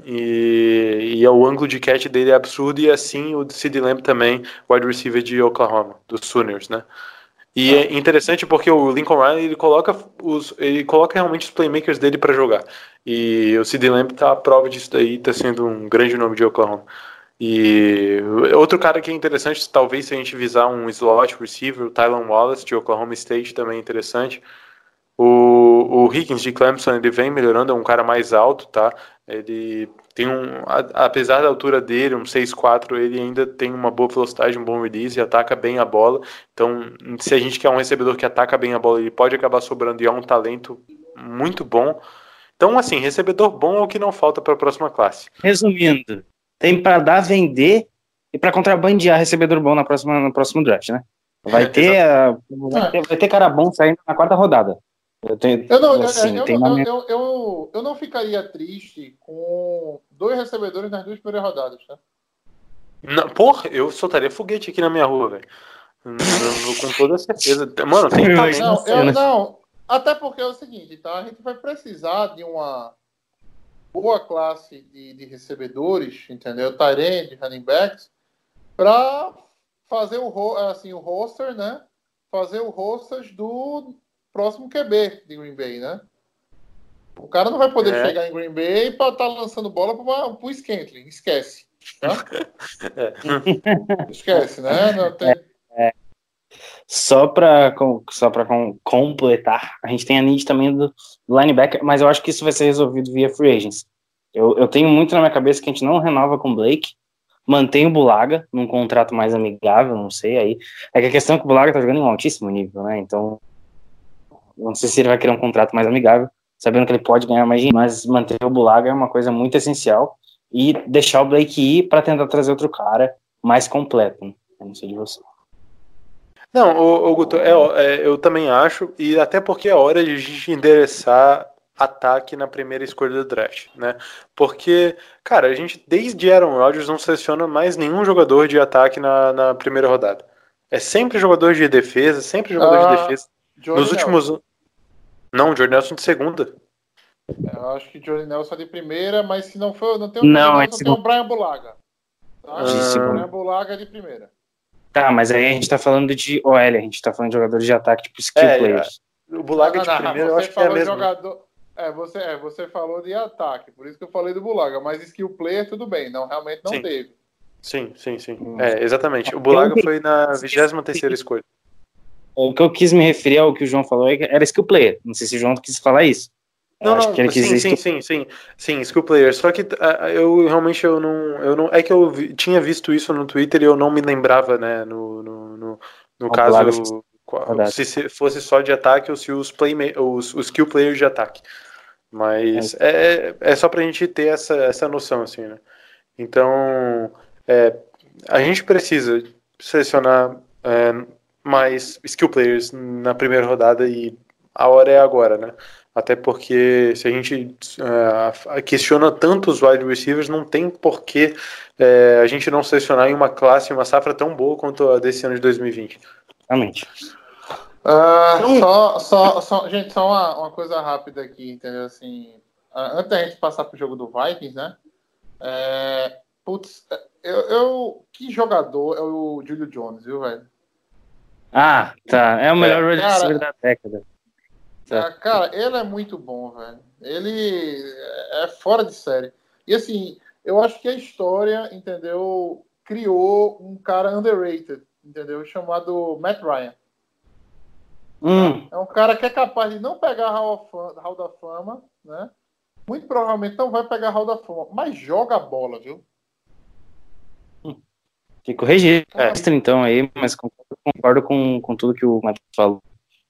E, e o ângulo de catch dele é absurdo, e assim o CeeDee Lamb também, wide receiver de Oklahoma, dos Sooners, né? E é interessante porque o Lincoln Riley, ele coloca, os, ele coloca realmente os playmakers dele para jogar. E o CeeDee Lamb tá à prova disso daí, tá sendo um grande nome de Oklahoma. E outro cara que é interessante, talvez se a gente visar um slot receiver, o Tylan Wallace de Oklahoma State também é interessante. O, o Higgins de Clemson, ele vem melhorando, é um cara mais alto, tá? Ele tem um, a, apesar da altura dele, um seis quatro, ele ainda tem uma boa velocidade, um bom release e ataca bem a bola. Então, se a gente quer um recebedor que ataca bem a bola, ele pode acabar sobrando, e é um talento muito bom. Então, assim, recebedor bom é o que não falta para a próxima classe. Resumindo, tem para dar, vender e para contrabandear recebedor bom na próxima, no próximo draft, né? Vai ter, uh, vai ter, vai ter cara bom saindo na quarta rodada. Eu, tenho, Eu não, assim, eu, tem eu, na eu, minha- eu, eu, eu não ficaria triste com dois recebedores nas duas primeiras rodadas, tá? Não, porra, eu soltaria foguete aqui na minha rua, velho. N- n- Com toda certeza. Mano, tem Eu talento. Não, eu, cena. não. Até porque é o seguinte, tá? A gente vai precisar de uma boa classe de, de recebedores, entendeu? Tight end, running backs, para fazer o, ro- assim, o roster, né? Fazer o roster do próximo Q B de Green Bay, né? O cara não vai poder É. chegar em Green Bay para estar lançando bola para o Scantling. Esquece. Tá? É. Esquece, né? Não tem... Só para só para completar, a gente tem a need também do, do linebacker, mas eu acho que isso vai ser resolvido via free agents. Eu, eu tenho muito na minha cabeça que a gente não renova com o Blake, mantém o Bulaga num contrato mais amigável, não sei, aí. É que a questão é que o Bulaga tá jogando em um altíssimo nível, né? Então, eu não sei se ele vai querer um contrato mais amigável, sabendo que ele pode ganhar mais dinheiro, mas manter o Bulaga é uma coisa muito essencial, e deixar o Blake ir para tentar trazer outro cara mais completo, né? Eu não sei de você. Não, o, o Guto, é, é, eu também acho, e até porque é hora de a gente endereçar ataque na primeira escolha do draft, né? Porque, cara, a gente desde Aaron Rodgers não seleciona mais nenhum jogador de ataque na, na primeira rodada. É sempre jogador de defesa, sempre jogador de Ah, defesa. Jordy Nos últimos. Nelson. Não, Jordan Nelson de segunda. Eu acho que Jordy Nelson é de primeira, mas se não for, não tem o Não, Jordy é Nelson, de tem o Brian Bulaga. Tá? De O segunda. Brian Bulaga é de primeira. Tá, mas aí a gente tá falando de O L, a gente tá falando de jogadores de ataque, tipo skill É, players. O Bulaga Não, de não, não, primeira eu você acho que é a falou mesma. jogador. É você, é, você falou de ataque, por isso que eu falei do Bulaga, mas skill player tudo bem, não, realmente não Sim. teve. Sim, sim, sim. É, exatamente. O Bulaga foi na vigésima terceira escolha. O que eu quis me referir ao que o João falou é que era skill player. Não sei se o João quis falar isso. Eu Não, acho não, que ele quis sim, dizer sim, skill- sim, sim, sim, skill player. Só que ah, eu realmente eu não, eu não, é que eu vi- tinha visto isso no Twitter e eu não me lembrava, né, no, no, no, no O Bulaga foi caso, qual- rodado. se se fosse só de ataque ou se os, playma os, os skill players de ataque. Mas é, é só pra gente ter essa, essa noção, assim, né. Então, é, a gente precisa selecionar é, mais skill players na primeira rodada e a hora é agora, né? Até porque se a gente uh, questiona tanto os wide receivers, não tem porquê uh, a gente não selecionar em uma classe, uma safra tão boa quanto a desse ano de dois mil e vinte. Realmente. Ah, só, só, só, gente, só uma, uma coisa rápida aqui, entendeu? Assim, ah, antes da gente passar pro jogo do Vikings, né? É, putz, eu, eu, que jogador é o Julio Jones, viu, velho? Ah, tá. É o melhor É, wide cara, receiver da década. Tá. Ah, cara, ele é muito bom, velho. Ele é fora de série. E assim, eu acho que a história, entendeu, criou um cara underrated, entendeu, chamado Matt Ryan. Hum, É um cara que é capaz de não pegar a Hall of Fama- Hall da Fama, né? Muito provavelmente não vai pegar a Hall da Fama, mas joga a bola, viu? fico registro, Cara, então aí, mas concordo, concordo com, com tudo que o Matheus falou.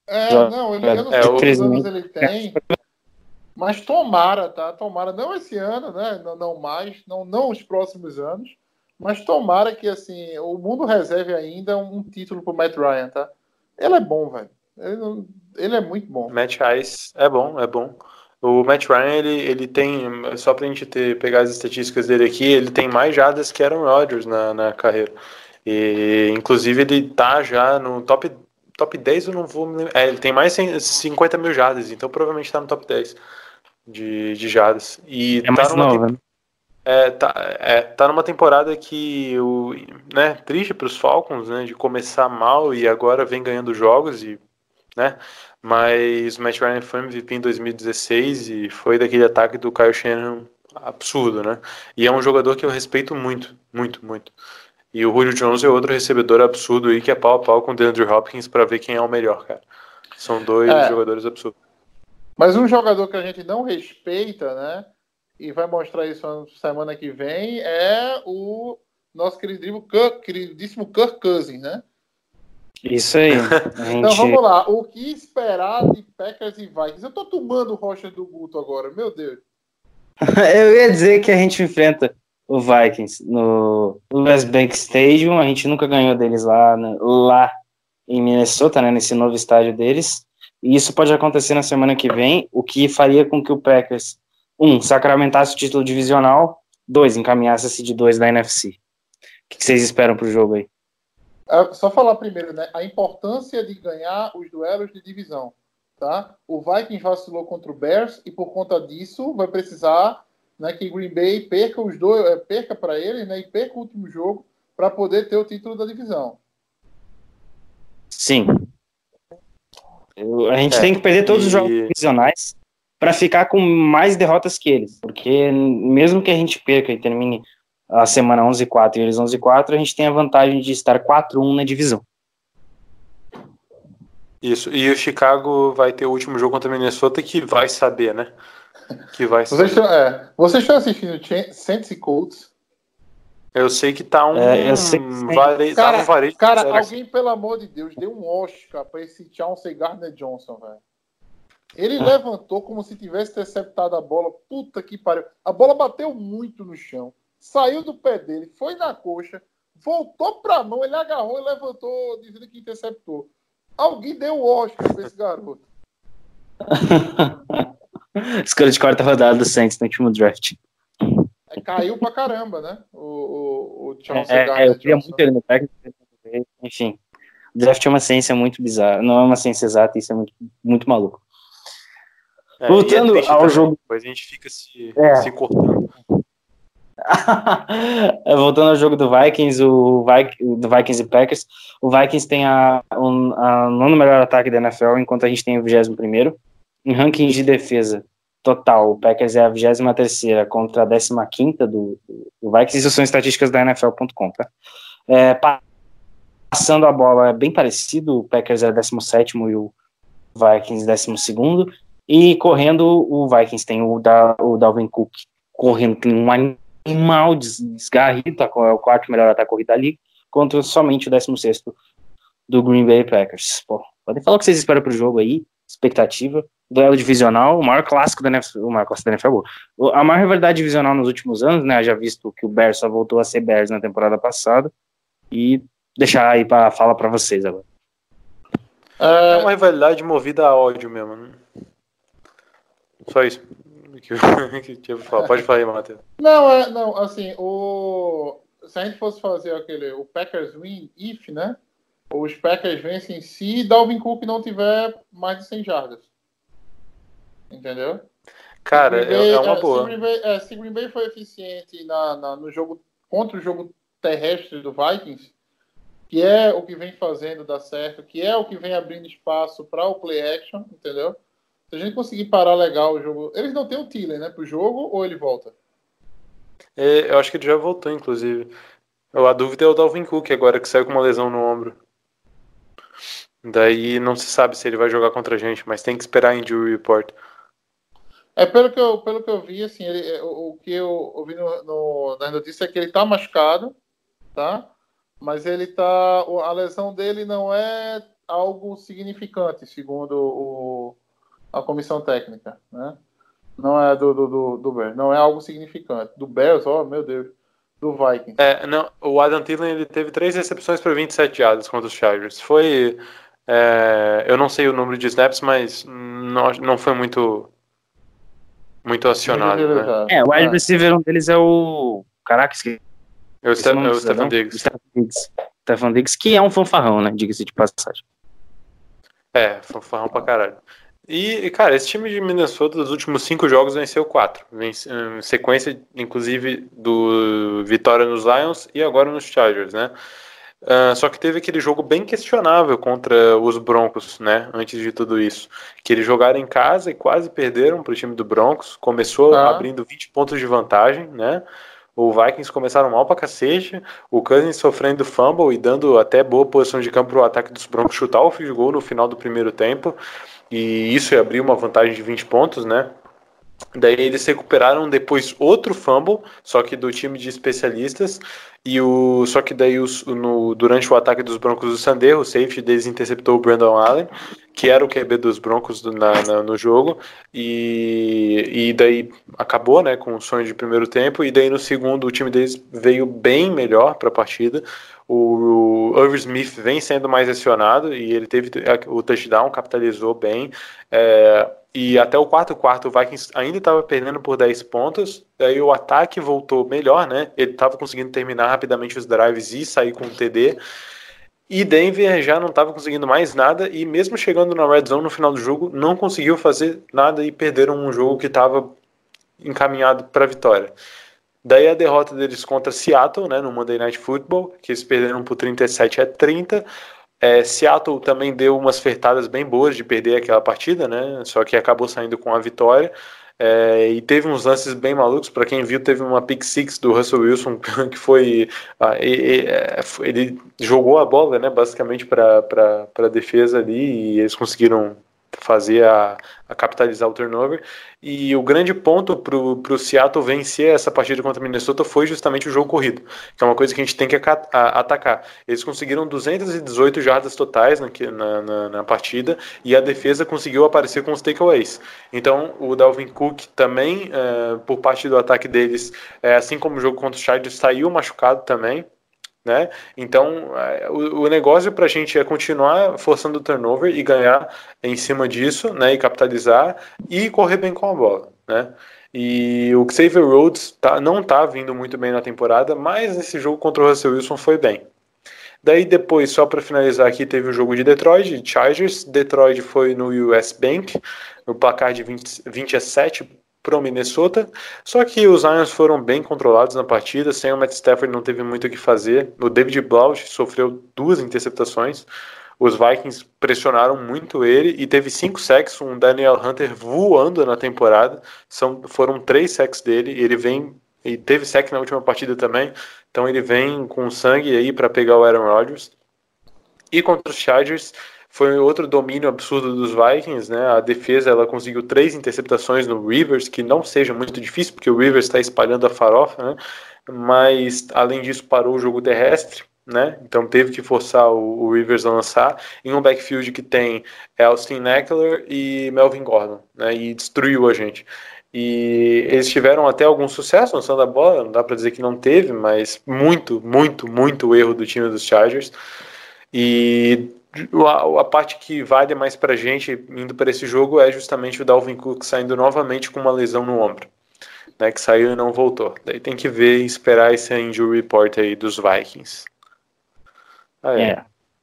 É, não, ele, eu não É, sei o- quantos anos ele tem, mas tomara, tá? Tomara, não esse ano, né? Não, não mais, não, não os próximos anos, mas tomara que, assim, o mundo reserve ainda um título pro Matt Ryan, tá? Ele é bom, velho. Ele, não- ele é muito bom. Matt Ice é bom, é bom. O Matt Ryan, ele, ele tem, só pra gente ter, pegar as estatísticas dele aqui, ele tem mais jardas que Aaron Rodgers na, na carreira. E, inclusive, ele tá já no top, top dez, eu não vou me lembrar. É, ele tem mais cem cinquenta mil jardas, então provavelmente tá no top dez de, de jardas. E É tá mais numa, nova, né? é, tá, é, tá numa temporada que o, né, triste para os Falcons, né, de começar mal e agora vem ganhando jogos e, né, mas o Matt Ryan foi M V P em dois mil e dezesseis e foi daquele ataque do Kyle Shanahan absurdo, né? E é um jogador que eu respeito muito, muito, muito. E o Julio Jones é outro recebedor absurdo aí que é pau a pau com o DeAndre Hopkins para ver quem é o melhor, cara. São dois É. jogadores absurdos. Mas um jogador que a gente não respeita, né? E vai mostrar isso na semana que vem é o nosso queridíssimo Kirk, queridíssimo Kirk Cousins, né? Isso aí. A Então gente... vamos lá. O que esperar de Packers e Vikings? Eu tô tomando o rocha do Guto agora, meu Deus. Eu ia dizer que a gente enfrenta o Vikings no West Bank Stadium. A gente nunca ganhou deles lá, né, lá em Minnesota, né, nesse novo estádio deles. E isso pode acontecer na semana que vem, o que faria com que o Packers, um, sacramentasse o título divisional, dois, encaminhasse esse de dois da N F C. O que vocês esperam pro jogo aí? É, só falar primeiro, né? A importância de ganhar os duelos de divisão, tá? O Vikings vacilou contra o Bears e por conta disso vai precisar, né, que Green Bay perca os dois, é, perca para ele, né, e perca o último jogo para poder ter o título da divisão. Sim. Eu- a gente É, tem que perder todos os e- jogos divisionais para ficar com mais derrotas que eles, porque mesmo que a gente perca e termine a semana onze e quatro e eles onze e quatro, a gente tem a vantagem de estar quatro a um na divisão. Isso, e o Chicago vai ter o último jogo contra o Minnesota que vai saber, né? Que vai Vocês saber. estão, é, vocês estão assistindo Ch- Saints e Colts? Eu sei que tá um É, eu sei que sim. vare... tava Cara, um varejo cara zero aqui. alguém, pelo amor de Deus, deu um Oscar pra esse Chauncey Gardner-Johnson, velho. Ele levantou como se tivesse interceptado a bola. Puta que pariu. A bola bateu muito no chão. Saiu do pé dele, foi na coxa, voltou pra mão, ele agarrou e levantou dizendo que interceptou. Alguém deu o Oscar pra esse garoto. Escolha de quarta rodada do Saints no último draft. É, caiu pra caramba, né? O, o, o Chauncey É, é, eu queria Gardner-Johnson. muito ele no Packers. Enfim, o draft é uma ciência muito bizarra. Não é uma ciência exata, isso é muito, muito maluco. É, Voltando e é triste ao também, jogo- depois a gente fica se, É. se cortando. Voltando ao jogo do Vikings, o Vi- do Vikings e Packers, o Vikings tem a, um, a nono melhor ataque da N F L, enquanto a gente tem o vigésimo primeiro. Em rankings de defesa total, o Packers é a vigésima terceira contra a décima quinta do, do Vikings. Isso são estatísticas da N F L ponto com, tá? É, passando a bola é bem parecido, o Packers é décimo sétimo e o Vikings décimo segundo. E correndo, o Vikings tem o, da, o Dalvin Cook correndo, tem um animal des- desgarrido, tá, é o quarto melhor ataque corrido da liga, contra somente o décimo sexto do Green Bay Packers. Pô, podem falar o que vocês esperam pro jogo aí, expectativa, duelo divisional, o maior clássico da N F L, o maior clássico da N F L, o- a maior rivalidade divisional nos últimos anos, né, já visto que o Bears só voltou a ser Bears na temporada passada, e deixar aí pra fala pra vocês agora. É É, uma rivalidade movida a ódio mesmo, né? Só isso que eu, que eu tinha pra falar. Pode falar aí, Matheus. não, é, não, assim, o, se a gente fosse fazer aquele, o Packers win if, né? Os Packers vencem se Dalvin Cook não tiver mais de cem jardas. Entendeu? Cara, Se Green Bay- é, é uma Se boa. Green Bay, é, se Green Bay foi eficiente na, na- no jogo contra o jogo terrestre do Vikings, que é o que vem fazendo dar certo, que é o que vem abrindo espaço para o play action, entendeu? Se a gente conseguir parar legal o jogo. Eles não têm o Thielen, né, pro jogo, ou ele volta? É, eu acho que ele já voltou, inclusive. A dúvida é o Dalvin Cook agora, que saiu com uma lesão no ombro. Daí não se sabe se ele vai jogar contra a gente, mas tem que esperar a injury report. É, pelo que eu, pelo que eu vi, assim, ele, o, o que eu ouvi no, no, nas notícias é que ele tá machucado, tá? mas ele tá. A lesão dele não é algo significante, segundo o, a comissão técnica, né? Não é do, do, do, do Bears, não é algo significante. Do Bears, ó, oh, meu Deus, do Vikings. É, não, o Adam Thielen ele teve três recepções para vinte e sete jardas contra os Chargers. Foi, é, eu não sei o número de snaps, mas não, não foi muito, muito acionado, né? É, o wide receiver um deles é o... Caraca, esqueci. É o, Ste- nome é o do Stefan cidadão. Diggs. O Stefan Diggs. Stefan Diggs, que é um fanfarrão, né? Diga-se de passagem. É, fanfarrão pra caralho. E, cara, esse time de Minnesota dos últimos cinco jogos venceu quatro. Vence, em sequência, inclusive, do vitória nos Lions e agora nos Chargers, né? Uh, só que teve aquele jogo bem questionável contra os Broncos, né? Antes de tudo isso. Que eles jogaram em casa e quase perderam pro time do Broncos. Começou Ah. abrindo vinte pontos de vantagem, né? O Vikings começaram mal pra cacete, o Cousins sofrendo fumble e dando até boa posição de campo pro ataque dos Broncos chutar o field goal no final do primeiro tempo, e isso ia abrir uma vantagem de vinte pontos, né? Daí eles recuperaram depois outro fumble, só que do time de especialistas, e o só que daí os, no, durante o ataque dos Broncos do Sanderro, o safety deles interceptou o Brandon Allen, que era o Q B dos Broncos do, na, na, no jogo, e, e daí acabou, né, com o sonho de primeiro tempo, e daí no segundo o time deles veio bem melhor para a partida. O, o Irv Smith vem sendo mais acionado e ele teve o touchdown, capitalizou bem, é, e até o quarto quarto o Vikings ainda estava perdendo por dez pontos, daí o ataque voltou melhor, né? Ele estava conseguindo terminar rapidamente os drives e sair com o T D, e Denver já não estava conseguindo mais nada, e mesmo chegando na red zone no final do jogo, não conseguiu fazer nada e perderam um jogo que estava encaminhado para a vitória. Daí a derrota deles contra Seattle, né, no Monday Night Football, que eles perderam por trinta e sete a trinta. É, Seattle também deu umas fertadas bem boas de perder aquela partida, né? Só que acabou saindo com a vitória. É, e teve uns lances bem malucos. Para quem viu, teve uma pick six do Russell Wilson que foi. Ah, e, e, ele jogou a bola, né? Basicamente para a defesa ali, e eles conseguiram fazer a, a capitalizar o turnover. E o grande ponto para o Seattle vencer essa partida contra a Minnesota foi justamente o jogo corrido, que é uma coisa que a gente tem que aca- a, atacar. Eles conseguiram duzentas e dezoito jardas totais na, na, na, na partida, e a defesa conseguiu aparecer com os takeaways. Então o Dalvin Cook também, é, por parte do ataque deles, é, assim como o jogo contra o Chargers, saiu machucado também, né? Então o, o negócio para a gente é continuar forçando o turnover e ganhar em cima disso, né? E capitalizar e correr bem com a bola, né? E o Xavier Rhodes tá, não tá vindo muito bem na temporada, mas nesse jogo contra o Russell Wilson foi bem. Daí depois, só para finalizar aqui, teve o jogo de Detroit, de Chargers. Detroit foi no U S Bank, no placar de vinte, vinte a sete pro Minnesota, só que os Lions foram bem controlados na partida, sem o Matt Stafford não teve muito o que fazer. O David Blount sofreu duas interceptações, os Vikings pressionaram muito ele e teve cinco sacks, um Daniel Hunter voando na temporada, São, foram três sacks dele, ele vem, e teve sack na última partida também, então ele vem com sangue aí para pegar o Aaron Rodgers. E contra os Chargers, foi outro domínio absurdo dos Vikings, né? A defesa ela conseguiu três interceptações no Rivers, que não seja muito difícil, porque o Rivers está espalhando a farofa, né? Mas além disso parou o jogo terrestre, né? Então teve que forçar o, o Rivers a lançar em um backfield que tem Austin Eckler e Melvin Gordon, né? E destruiu a gente. E eles tiveram até algum sucesso lançando a bola, não dá para dizer que não teve, mas muito, muito, muito erro do time dos Chargers. E a, a parte que vale mais pra gente indo para esse jogo é justamente o Dalvin Cook saindo novamente com uma lesão no ombro, né, que saiu e não voltou. Daí tem que ver e esperar esse injury report aí dos Vikings. Ah, é.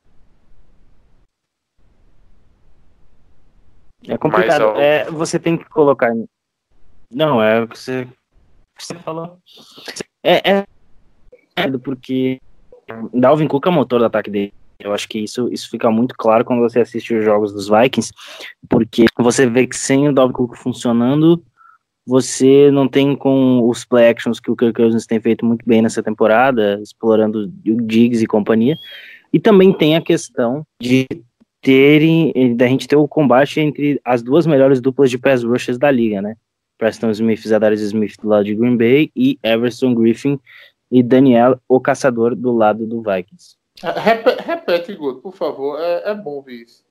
É, é complicado. algo... É, você tem que colocar. Não, é o que você, você falou. É, é, é porque Dalvin Cook é o motor do ataque dele. Eu acho que isso, isso fica muito claro quando você assiste os jogos dos Vikings, porque você vê que sem o Dalvin Cook funcionando, você não tem com os play actions que o Kirk Cousins tem feito muito bem nessa temporada, explorando o Diggs e companhia, e também tem a questão de terem, da gente ter o combate entre as duas melhores duplas de pass rushers da liga, né? Preston Smith e Zadarius Smith do lado de Green Bay e Everson Griffin e Daniel, o Caçador, do lado do Vikings. Repete, repete Guto, por favor. É, é bom ver isso.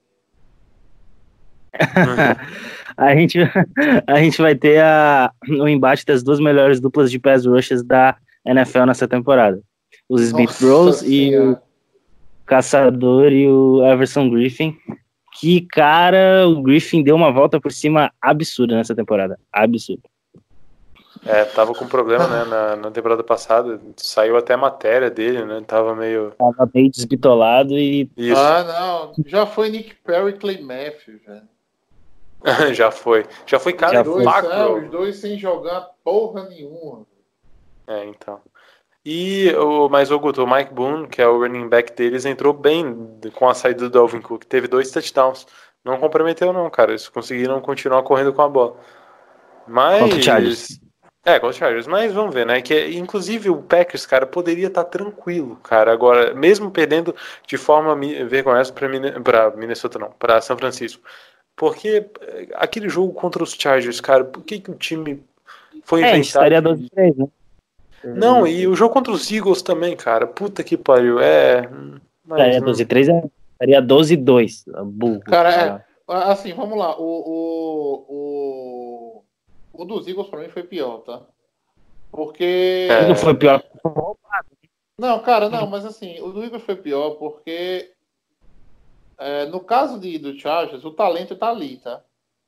a, gente, a gente vai ter a, o embate das duas melhores duplas de pass rushes da N F L nessa temporada. Os Smith Nossa Bros e Senhora. o Caçador e o Everson Griffin. Que, cara, o Griffin deu uma volta por cima absurda nessa temporada. Absurdo. É, tava com problema, né, na, na temporada passada. Saiu até a matéria dele, né? Tava meio... Tava meio desbitolado e... Isso. Ah, não. Já foi Nick Perry e Clay Matthews, velho. Já foi. Já foi cara Já de Dois, macro. é, os dois sem jogar porra nenhuma. É, então. E o, mas o Guto, o Mike Boone, que é o running back deles, entrou bem com a saída do Dalvin Cook. Teve dois touchdowns. Não comprometeu não, cara. Eles conseguiram continuar correndo com a bola. Mas... Contra o Chargers. É, contra o Chargers. Mas vamos ver, né? Que, inclusive o Packers, cara, poderia estar tranquilo, cara. Agora, mesmo perdendo de forma vergonhosa para Minnesota, não. Para São Francisco. Porque aquele jogo contra os Chargers, cara, por que, que o time foi É, a gente inventado? estaria doze a três, né? Não, e o jogo contra os Eagles também, cara. Puta que pariu. É. Mas, Estaria não- doze a três, é- estaria doze a dois. Burro. Cara, é, assim, vamos lá. O, o, o, o dos Eagles pra mim foi pior, tá? Porque... É. Não foi pior. Não, cara, não, mas assim, o do Eagles foi pior porque é, no caso de, do Chargers, o talento tá ali, tá?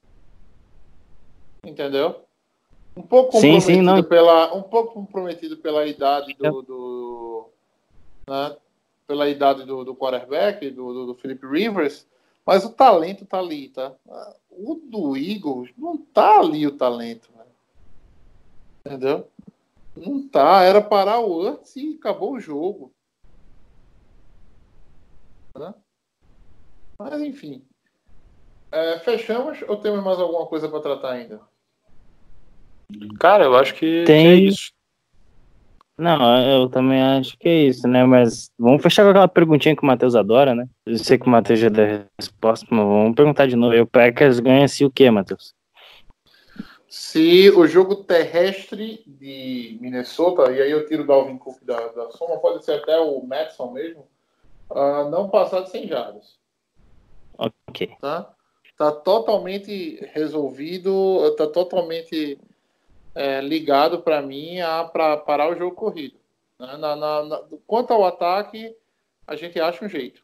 Entendeu? Um pouco Sim, comprometido sim, não. pela um pouco comprometido pela idade do, do né, pela idade do, do quarterback, do, do, do Philip Rivers, mas o talento tá ali, tá? O do Eagles não tá ali o talento, velho. Entendeu? Não tá, era parar o Hurts e acabou o jogo. Né? Mas enfim. É, fechamos ou temos mais alguma coisa para tratar ainda? Cara, eu acho que, Tem- que é isso. Não, eu também acho que é isso, né? Mas vamos fechar com aquela perguntinha que o Matheus adora, né? Eu sei que o Matheus já deu a resposta, mas vamos perguntar de novo. E o Packers ganha-se o quê, Matheus? Se o jogo terrestre de Minnesota, e aí eu tiro o Dalvin Cook da, da soma, pode ser até o Madison mesmo, ah, não passar de cem jardas. Ok. Tá? Tá totalmente resolvido, tá totalmente é, ligado para mim a pra parar o jogo corrido. Né? Na, na, na, quanto ao ataque, a gente acha um jeito.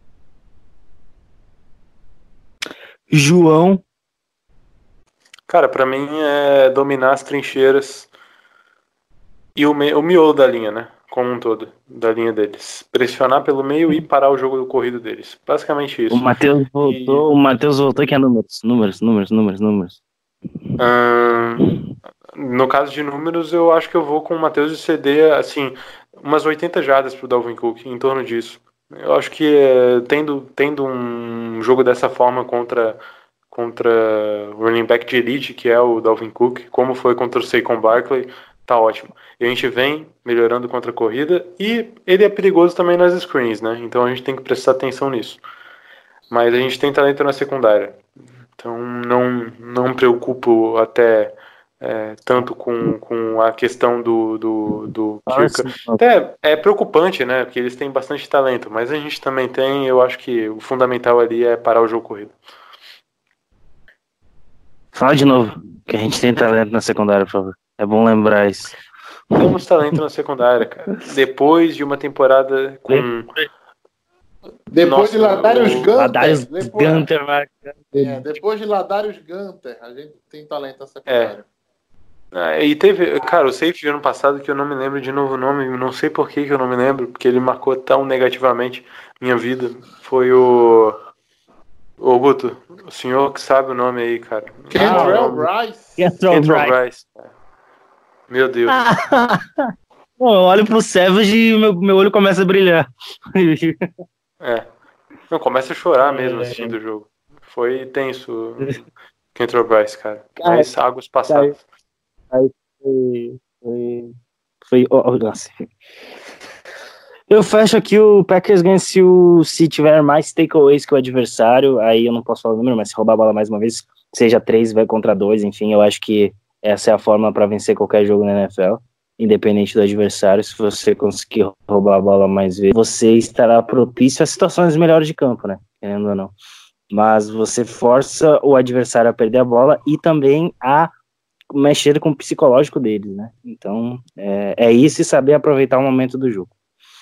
João. Cara, pra mim é dominar as trincheiras e o, me, o miolo da linha, né? Como um todo, da linha deles. Pressionar pelo meio e parar o jogo do corrido deles. Basicamente isso. O Matheus voltou, o Matheus voltou que é números, números, números, números, números. Ahn, no caso de números, eu acho que eu vou com o Matheus de C D, assim, umas oitenta jardas pro Dalvin Cook, em torno disso. Eu acho que é, tendo, tendo um jogo dessa forma contra, contra o running back de elite, que é o Dalvin Cook, como foi contra o Saquon Barkley, tá ótimo. E a gente vem melhorando contra a corrida, e ele é perigoso também nas screens, né? Então a gente tem que prestar atenção nisso. Mas a gente tem talento na secundária. Então não, não me preocupo até é, tanto com, com a questão do, do, do Nossa, Kirk. Até é preocupante, né? Porque eles têm bastante talento, mas a gente também tem, eu acho que o fundamental ali é parar o jogo corrido. Fala de novo, que a gente tem talento na secundária, por favor. É bom lembrar isso. Temos talento na secundária, cara. Depois de uma temporada com. Depois Nossa, de Ladarius o- Gunter, Ladarius depois, Gunter, Mark. é, depois de Ladarius Gunter, a gente tem talento na secundária. Ah, e teve, cara, o safety de ano passado que eu não me lembro de novo o nome, não sei por que que eu não me lembro, porque ele marcou tão negativamente minha vida. Foi o. Ô Guto, o senhor que sabe o nome aí, cara. Kentrell Ah, Rice. Kentrell Kentrell Bright. Rice. Meu Deus. Bom, eu olho pro Savage e meu, meu olho começa a brilhar. É. Não, começa a chorar É. mesmo assistindo o jogo. Foi tenso. Kentrell Rice, cara. Cara, Mas águas passadas. Foi. Foi. Foi oh, oh, nossa. Eu fecho aqui o Packers ganha se, o, se tiver mais takeaways que o adversário. Aí eu não posso falar o número, mas se roubar a bola mais uma vez, seja três vai contra dois. Enfim, eu acho que essa é a fórmula para vencer qualquer jogo na N F L. independente do adversário. Se você conseguir roubar a bola mais vezes, você estará propício a situações melhores de campo, né? Querendo ou não. Mas você força o adversário a perder a bola e também a mexer com o psicológico deles, né? Então, é, é isso, e saber aproveitar o momento do jogo.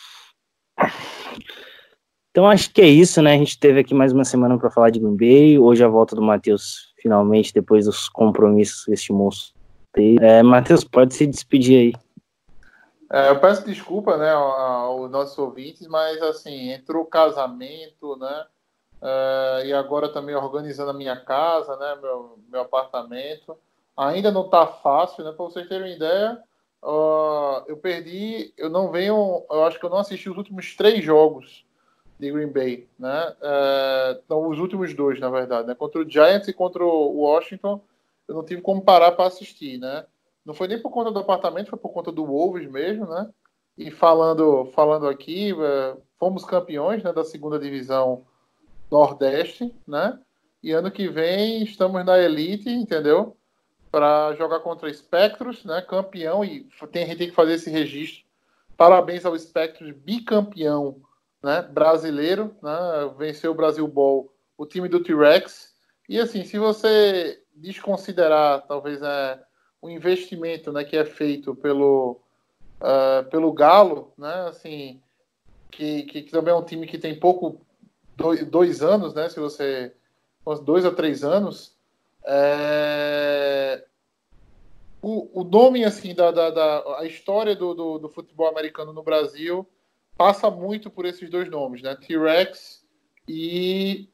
Então, acho que é isso, né? A gente teve aqui mais uma semana para falar de Green Bay. Hoje a volta do Matheus, finalmente, depois dos compromissos deste monstro. É, Matheus, pode se despedir aí. É, eu peço desculpa, né, aos nossos ouvintes, mas, assim, entrou o casamento, né? É, e agora também organizando a minha casa, né? Meu, meu apartamento. Ainda não tá fácil, né? Para vocês terem uma ideia, uh, eu perdi, eu não venho, eu acho que eu não assisti os últimos três jogos de Green Bay, né? É, não, os últimos dois, na verdade, né? Contra o Giants e contra o Washington, eu não tive como parar para assistir, né? Não foi nem por conta do apartamento, foi por conta do Wolves mesmo, né? E falando, falando aqui, é, fomos campeões, né, da segunda divisão Nordeste, né? E ano que vem estamos na elite, entendeu? Para jogar contra Spectros, né? Campeão, e tem, a gente tem que fazer esse registro. Parabéns ao Spectros, bicampeão, né? Brasileiro, né? Venceu o Brasil Bowl, o time do T-Rex. E assim, se você desconsiderar, talvez, é, o investimento, né, que é feito pelo, uh, pelo Galo, né? Assim, que, que, que também é um time que tem pouco, dois, dois anos, né? Se você, dois a três anos, é... o, o nome, assim, da, da, da a história do, do, do futebol americano no Brasil passa muito por esses dois nomes, né? T-Rex e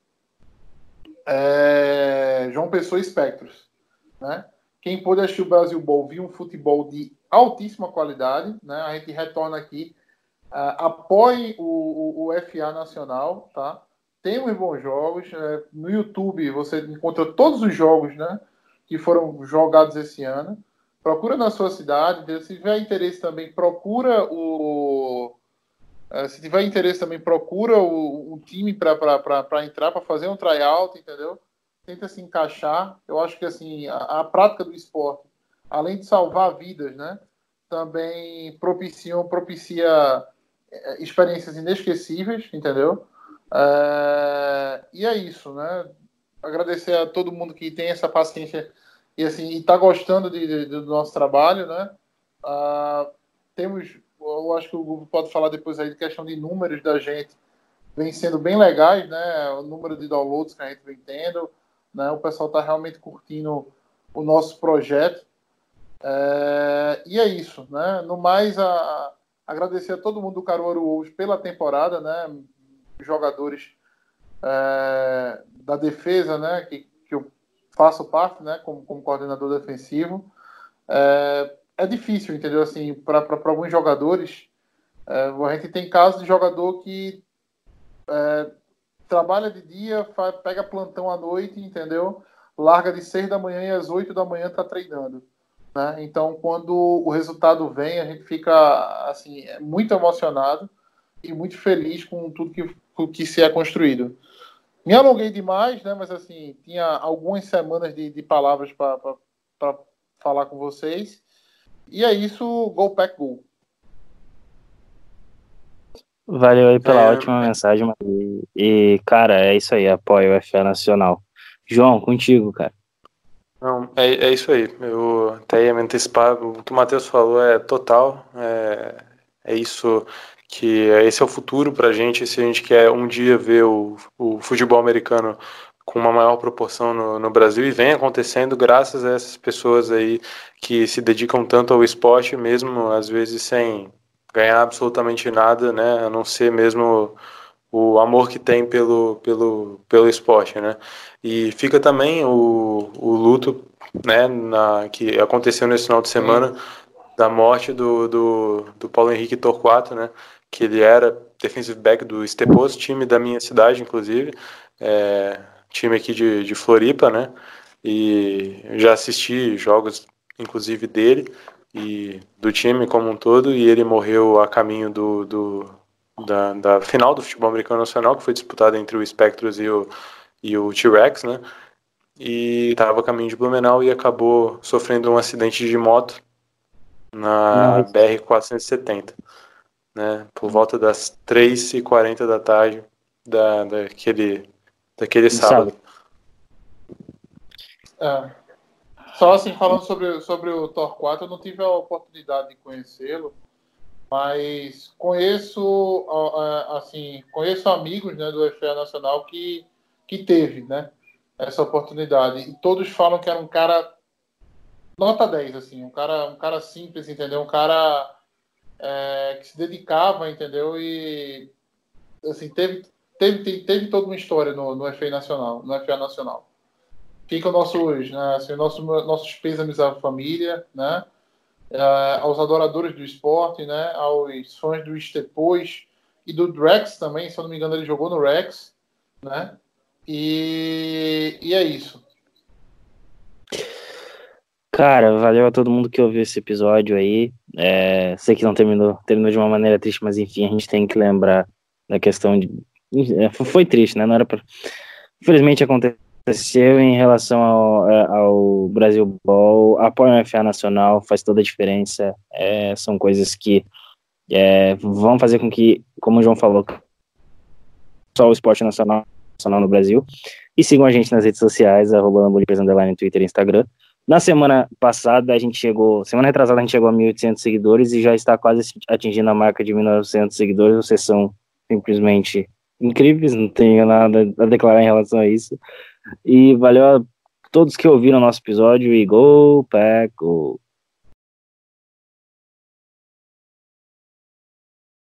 é, João Pessoa e Spectros, né? Quem pôde assistir o Brasil Bowl viu um futebol de altíssima qualidade, né? A gente retorna aqui, uh, apoie o, o, o F A Nacional, tá? Temos bons jogos, uh, no YouTube você encontra todos os jogos, né, que foram jogados esse ano. Procura na sua cidade, se tiver interesse também, procura o... Uh, se tiver interesse também, procura o, o time para entrar, para fazer um tryout, entendeu? Tenta se encaixar. Eu acho que assim, a, a prática do esporte, além de salvar vidas, né, também propicia, propicia é, experiências inesquecíveis, entendeu? É, e é isso, né? Agradecer a todo mundo que tem essa paciência e assim está gostando de, de, do nosso trabalho, né? Uh, temos, eu acho que o Google pode falar depois aí de questão de números da gente, vem sendo bem legais, né? O número de downloads que a gente vem tendo, né? O pessoal está realmente curtindo o nosso projeto. É, e é isso, né? No mais, a, a, agradecer a todo mundo do Caruaru Wolves pela temporada, né? Jogadores é, da defesa, né? Que, que eu faço parte, né? Como, como coordenador defensivo. É, é difícil, entendeu? Assim, para alguns jogadores, é, a gente tem casos de jogador que é, trabalha de dia, faz, pega plantão à noite, entendeu? Larga de seis da manhã e às oito da manhã está treinando, né? Então, quando o resultado vem, a gente fica assim, muito emocionado e muito feliz com tudo que, que se é construído. Me alonguei demais, né? Mas assim, tinha algumas semanas de, de palavras para falar com vocês. E é isso, Go Pack Go. Valeu aí pela É, ótima mensagem, mano. E, e, cara, é isso aí, apoio o F A Nacional. João, contigo, cara. Não, é, é isso aí. Eu até ia me antecipar. O que o Matheus falou é total. É, é isso que esse é o futuro pra gente. Se a gente quer um dia ver o, o futebol americano com uma maior proporção no, no Brasil, e vem acontecendo graças a essas pessoas aí que se dedicam tanto ao esporte, mesmo às vezes sem ganhar absolutamente nada, né? A não ser mesmo o amor que tem pelo, pelo, pelo esporte, né? E fica também o, o luto, né, na, que aconteceu nesse final de semana, da morte do, do, do Paulo Henrique Torquato, né? Que ele era defensive back do Stepos, time da minha cidade, inclusive, é, time aqui de, de Floripa, né? E já assisti jogos, inclusive, dele e do time como um todo, e ele morreu a caminho do, do, da, da final do futebol americano nacional, que foi disputada entre o Spectros e o, e o T-Rex, né? E estava a caminho de Blumenau e acabou sofrendo um acidente de moto na Nossa. B R quatrocentos e setenta, né? Por volta das três e quarenta da tarde da, daquele, daquele sábado. É. Só assim, falando sobre, sobre o Torquato, eu não tive a oportunidade de conhecê-lo, mas conheço, assim, conheço amigos, né, do F A Nacional que, que teve, né, essa oportunidade. E todos falam que era um cara nota dez, assim, um cara, um cara simples, entendeu? Um cara é, que se dedicava, entendeu? E, assim, teve, teve, teve, teve toda uma história no, no F A Nacional, no F A Nacional. Ficam nossos, né, assim, nossos, nossos pêsames à família, né? Uh, aos adoradores do esporte, né? Aos fãs do Estepos e do Rex também, se eu não me engano, ele jogou no Rex, né? E, e é isso. Cara, valeu a todo mundo que ouviu esse episódio aí. É, sei que não terminou, terminou de uma maneira triste, mas enfim, a gente tem que lembrar da questão de. Foi triste, né? Não era pra... Infelizmente aconteceu em relação ao, ao Brasil Ball. Apoio ao F A Nacional faz toda a diferença. É, são coisas que é, vão fazer com que, como o João falou, só o esporte nacional, nacional no Brasil. E sigam a gente nas redes sociais, arroba Lambolipers Underline, Twitter e Instagram. Na semana passada, a gente chegou, semana retrasada, a gente chegou a mil e oitocentos seguidores e já está quase atingindo a marca de mil e novecentos seguidores. Vocês são simplesmente incríveis, não tenho nada a declarar em relação a isso. E valeu a todos que ouviram o nosso episódio e go, pack, go!